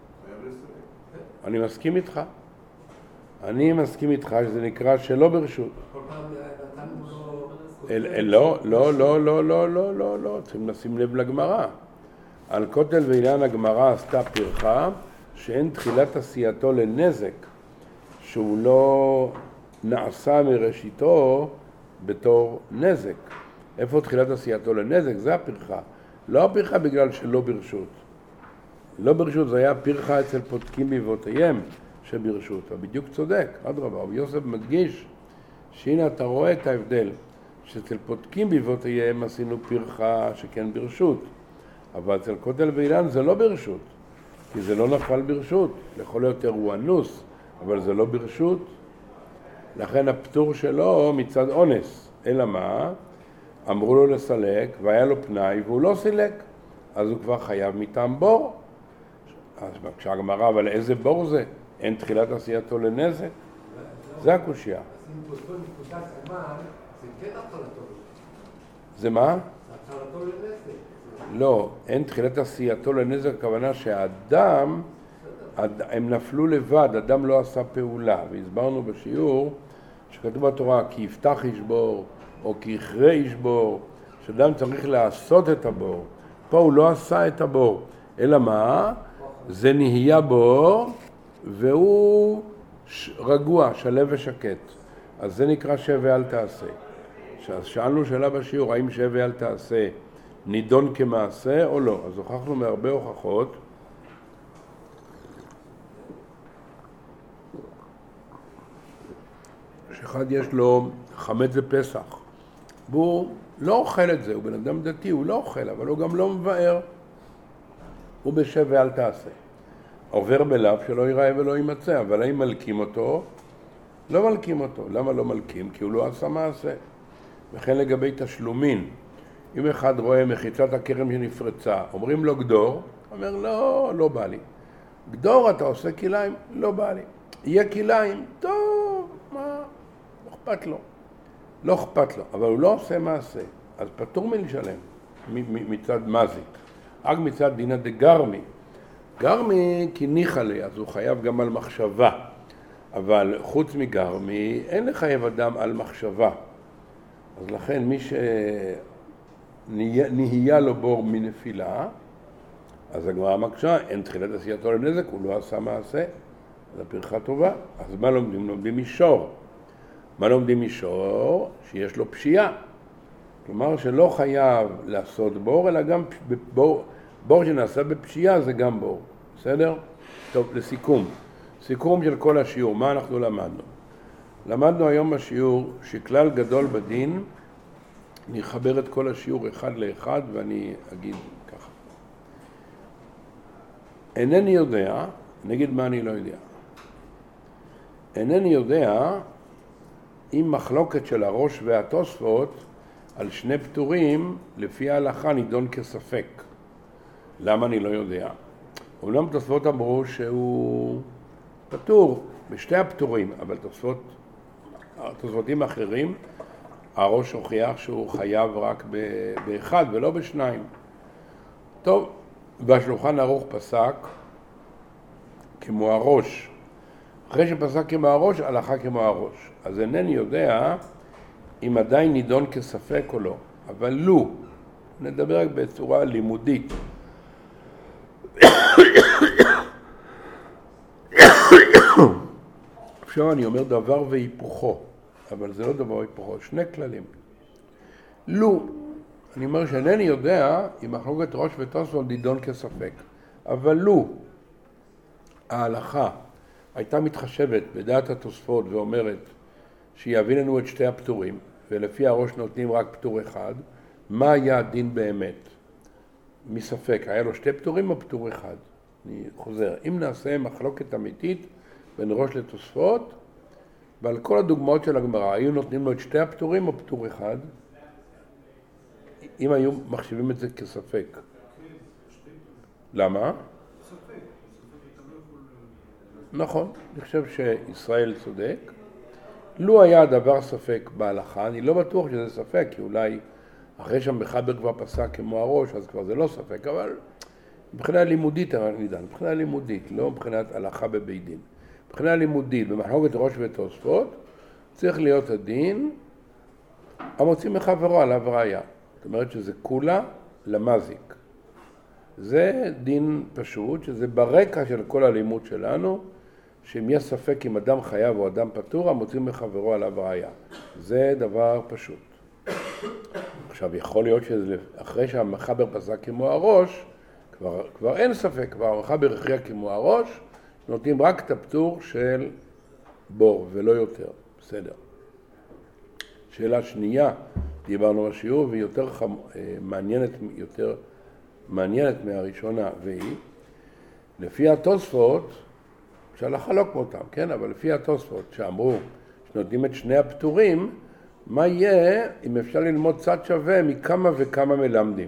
אני מסכים איתך. אני מסכים איתך שזה נקרא שלא ברשות. כל פעם נתנו לו... לא, לא, לא, לא, לא, לא, לא, לא. צריכים לשים לב לגמרא. על כותל ואילן הגמרא עשתה פרחה שאין תחילת עשייתו לנזק, שהוא לא נעשה מראשיתו בתור נזק. איפה תחילת עשייתו לנזק? זה הפרחה. לא הפרחה בגלל שלא ברשות. לא ברשות, זה היה פרחה אצל פותקים מבותיהם, שברשות. בדיוק צודק, אדרבה, רבי יוסף מדגיש שהנה אתה רואה את ההבדל, שאצל פותקים בבותיהם עשינו פרחה שכן ברשות, אבל אצל כותל ואילן זה לא ברשות, כי זה לא נפל ברשות, לכל היותר הוא אנוס, אבל זה לא ברשות, לכן הפטור שלו מצד אונס, אלא מה? אמרו לו לסלק והיה לו פנאי והוא לא סילק, אז הוא כבר חייב מטעם בור. אז בבקשה הגמרא, אבל איזה בור זה? אין תחילת עשייתו לנזק? זה הקושיה. אז אם באותו נקודת זמן, זה כן התחלתו. זה מה? זה התחלתו לנזק. לא, אין תחילת עשייתו לנזק, הכוונה שהאדם, הם נפלו לבד, אדם לא עשה פעולה, והסברנו בשיעור שכתוב בתורה כי יפתח ישבור או כי יכרה ישבור, שאדם צריך לעשות את הבור. פה הוא לא עשה את הבור, אלא מה? זה נהיה בור והוא רגוע, שלב ושקט. אז זה נקרא שווה אל תעשה. אז שאלנו שאלה בשיעור, האם שווה אל תעשה נידון כמעשה או לא? אז הוכחנו מהרבה הוכחות שאחד יש לו חמץ בפסח, והוא לא אוכל את זה, הוא בן אדם דתי, הוא לא אוכל, אבל הוא גם לא מבאר. הוא בשווה אל תעשה. עובר בלב שלא ייראה ולא יימצא, אבל האם מלקים אותו? לא מלקים אותו. למה לא מלקים? כי הוא לא עשה מעשה. וכן לגבי תשלומין, אם אחד רואה מחיצת הכרם שנפרצה, אומרים לו גדור, אומר לא, לא בא לי. גדור אתה עושה כיליים? לא בא לי. יהיה כיליים? טוב, מה? לא אכפת לו. לא אכפת לו, אבל הוא לא עושה מעשה. אז פטור מלשלם מצד מזיק. רק מצד דינא דגרמי. גרמי כי ניחא לי, אז הוא חייב גם על מחשבה. אבל חוץ מגרמי, אין לחייב אדם על מחשבה. אז לכן מי שנהיה לו בור מנפילה, אז הגמרא מקשה, אין תחילת עשייתו לנזק, הוא לא עשה מעשה, זו פרחה טובה. אז מה לומדים? לומדים מישור. מה לומדים מישור? שיש לו פשיעה. כלומר שלא חייב לעשות בור, אלא גם בור, בור שנעשה בפשיעה זה גם בור. בסדר? טוב, לסיכום. סיכום של כל השיעור, מה אנחנו למדנו? למדנו היום בשיעור שכלל גדול בדין, אני אחבר את כל השיעור אחד לאחד ואני אגיד ככה. אינני יודע, נגיד מה אני לא יודע. אינני יודע אם מחלוקת של הראש והתוספות על שני פטורים לפי ההלכה נידון כספק. למה אני לא יודע? אומנם תוספות אמרו שהוא פטור בשתי הפטורים, אבל תוספות, תוספותים אחרים, הראש הוכיח שהוא חייב רק באחד ולא בשניים. טוב, והשולחן ערוך פסק כמו הראש. אחרי שפסק כמו הראש, הלכה כמו הראש. אז אינני יודע אם עדיין נידון כספק או לא. אבל לו, נדבר רק בצורה לימודית. עכשיו אני אומר דבר והיפוכו, אבל זה לא דבר והיפוכו, שני כללים. לו, אני אומר שאינני יודע אם מחלוקת ראש ותוספות נידון כספק. אבל לו, ההלכה הייתה מתחשבת בדעת התוספות ואומרת שיביא לנו את שתי הפטורים, ולפי הראש נותנים רק פטור אחד, מה היה הדין באמת? מספק, היה לו שתי פטורים או פטור אחד? אני חוזר, אם נעשה מחלוקת אמיתית בין ראש לתוספות, ועל כל הדוגמאות של הגמרא, היו נותנים לו את שתי הפטורים או פטור אחד? אם היו מחשיבים את זה כספק. למה? נכון, אני חושב שישראל צודק. לו היה הדבר ספק בהלכה, אני לא בטוח שזה ספק, כי אולי אחרי שהמחבר כבר פסק כמו הראש, אז כבר זה לא ספק, אבל מבחינה לימודית, מבחינה לימודית, לא מבחינת הלכה בבית דין. מבחינה לימודית, במחלוקת ראש ותוספות, צריך להיות הדין, המוציא מחברו עליו ראיה. זאת אומרת שזה כולה למזיק. זה דין פשוט, שזה ברקע של כל הלימוד שלנו, שאם יש ספק אם אדם חייב או אדם פטור, המוציא מחברו עליו ראיה. זה דבר פשוט. עכשיו, יכול להיות שאחרי שהמחבר פסק כמו הראש, כבר, כבר אין ספק, כבר המחבר הכריע כמו הראש, נותנים רק את הפטור של בור ולא יותר, בסדר. שאלה שנייה, דיברנו בשיעור, והיא יותר חמ... מעניינת, יותר מעניינת מהראשונה, והיא, לפי התוספות, אפשר לחלוק אותם, כן? אבל לפי התוספות שאמרו שנותנים את שני הפטורים, מה יהיה אם אפשר ללמוד צד שווה מכמה וכמה מלמדים?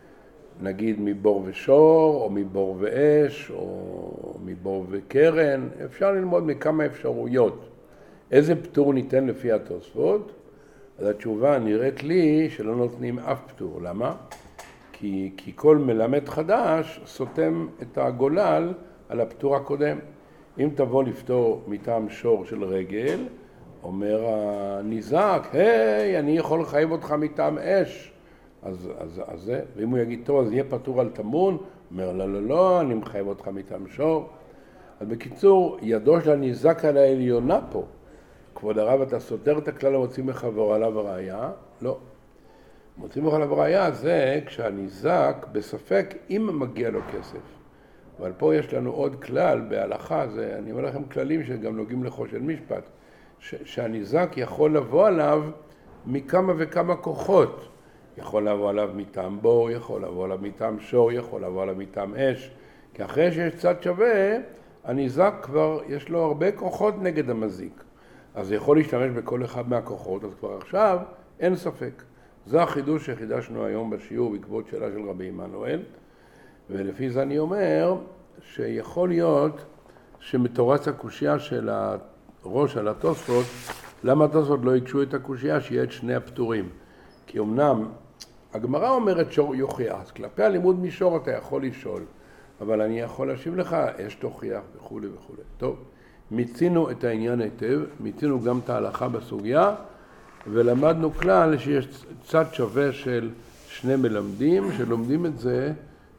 נגיד מבור ושור, או מבור ואש, או מבור וקרן, אפשר ללמוד מכמה אפשרויות. איזה פטור ניתן לפי התוספות? אז התשובה נראית לי שלא נותנים אף פטור. למה? כי, כי כל מלמד חדש סותם את הגולל על הפטור הקודם. אם תבוא לפתור מטעם שור של רגל, אומר הניזק, היי, אני יכול לחייב אותך מטעם אש. אז, אז, אז זה, ואם הוא יגיד, טוב, אז יהיה פטור על תמון, אומר, לא, לא, לא, אני מחייב אותך מטעם שור. אז בקיצור, ידו של הניזק על העליונה פה. כבוד הרב, אתה סותר את הכלל המוצאים מחבר עליו הראייה? לא. מוצאים מחבר עליו הראייה זה כשהניזק בספק אם מגיע לו כסף. אבל פה יש לנו עוד כלל בהלכה, זה, אני אומר לכם כללים שגם נוגעים לחושן משפט, ש, שהניזק יכול לבוא עליו מכמה וכמה כוחות. יכול לבוא עליו מטעם בור, יכול לבוא עליו מטעם שור, יכול לבוא עליו מטעם אש. כי אחרי שיש צד שווה, הניזק כבר יש לו הרבה כוחות נגד המזיק. אז יכול להשתמש בכל אחד מהכוחות, אז כבר עכשיו אין ספק. זה החידוש שחידשנו היום בשיעור בעקבות שאלה של רבי עמנואל, ולפי זה אני אומר שיכול להיות שמתורץ הקושיה של הראש על התוספות, למה התוספות לא יקשו את הקושיה שיהיה את שני הפטורים? כי אמנם הגמרא אומרת שור יוכיח, אז כלפי הלימוד משור אתה יכול לשאול, אבל אני יכול להשיב לך, יש תוכיח וכו' וכו'. טוב, מיצינו את העניין היטב, מיצינו גם את ההלכה בסוגיה, ולמדנו כלל שיש צד שווה של שני מלמדים, שלומדים את זה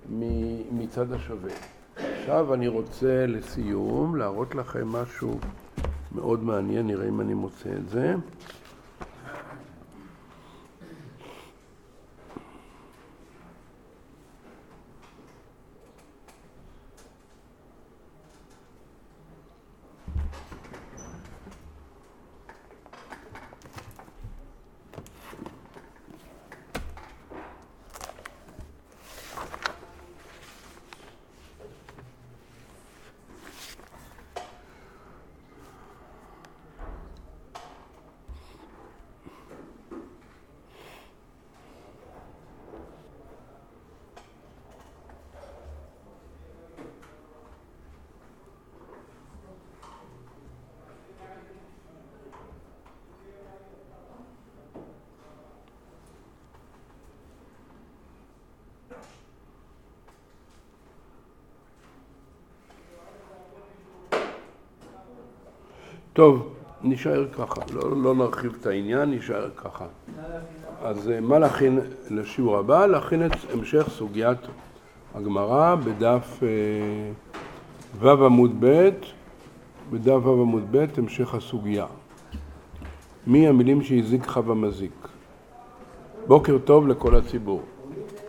מצד השווה. עכשיו אני רוצה לסיום להראות לכם משהו מאוד מעניין, נראה אם אני מוצא את זה. טוב, נשאר ככה, לא, לא נרחיב את העניין, נשאר ככה. אז מה להכין לשיעור הבא? להכין את המשך סוגיית הגמרא בדף ו' עמוד ב', בדף ו' עמוד ב', המשך הסוגיה. מי המילים שהזיק לך במזיק? בוקר טוב לכל הציבור.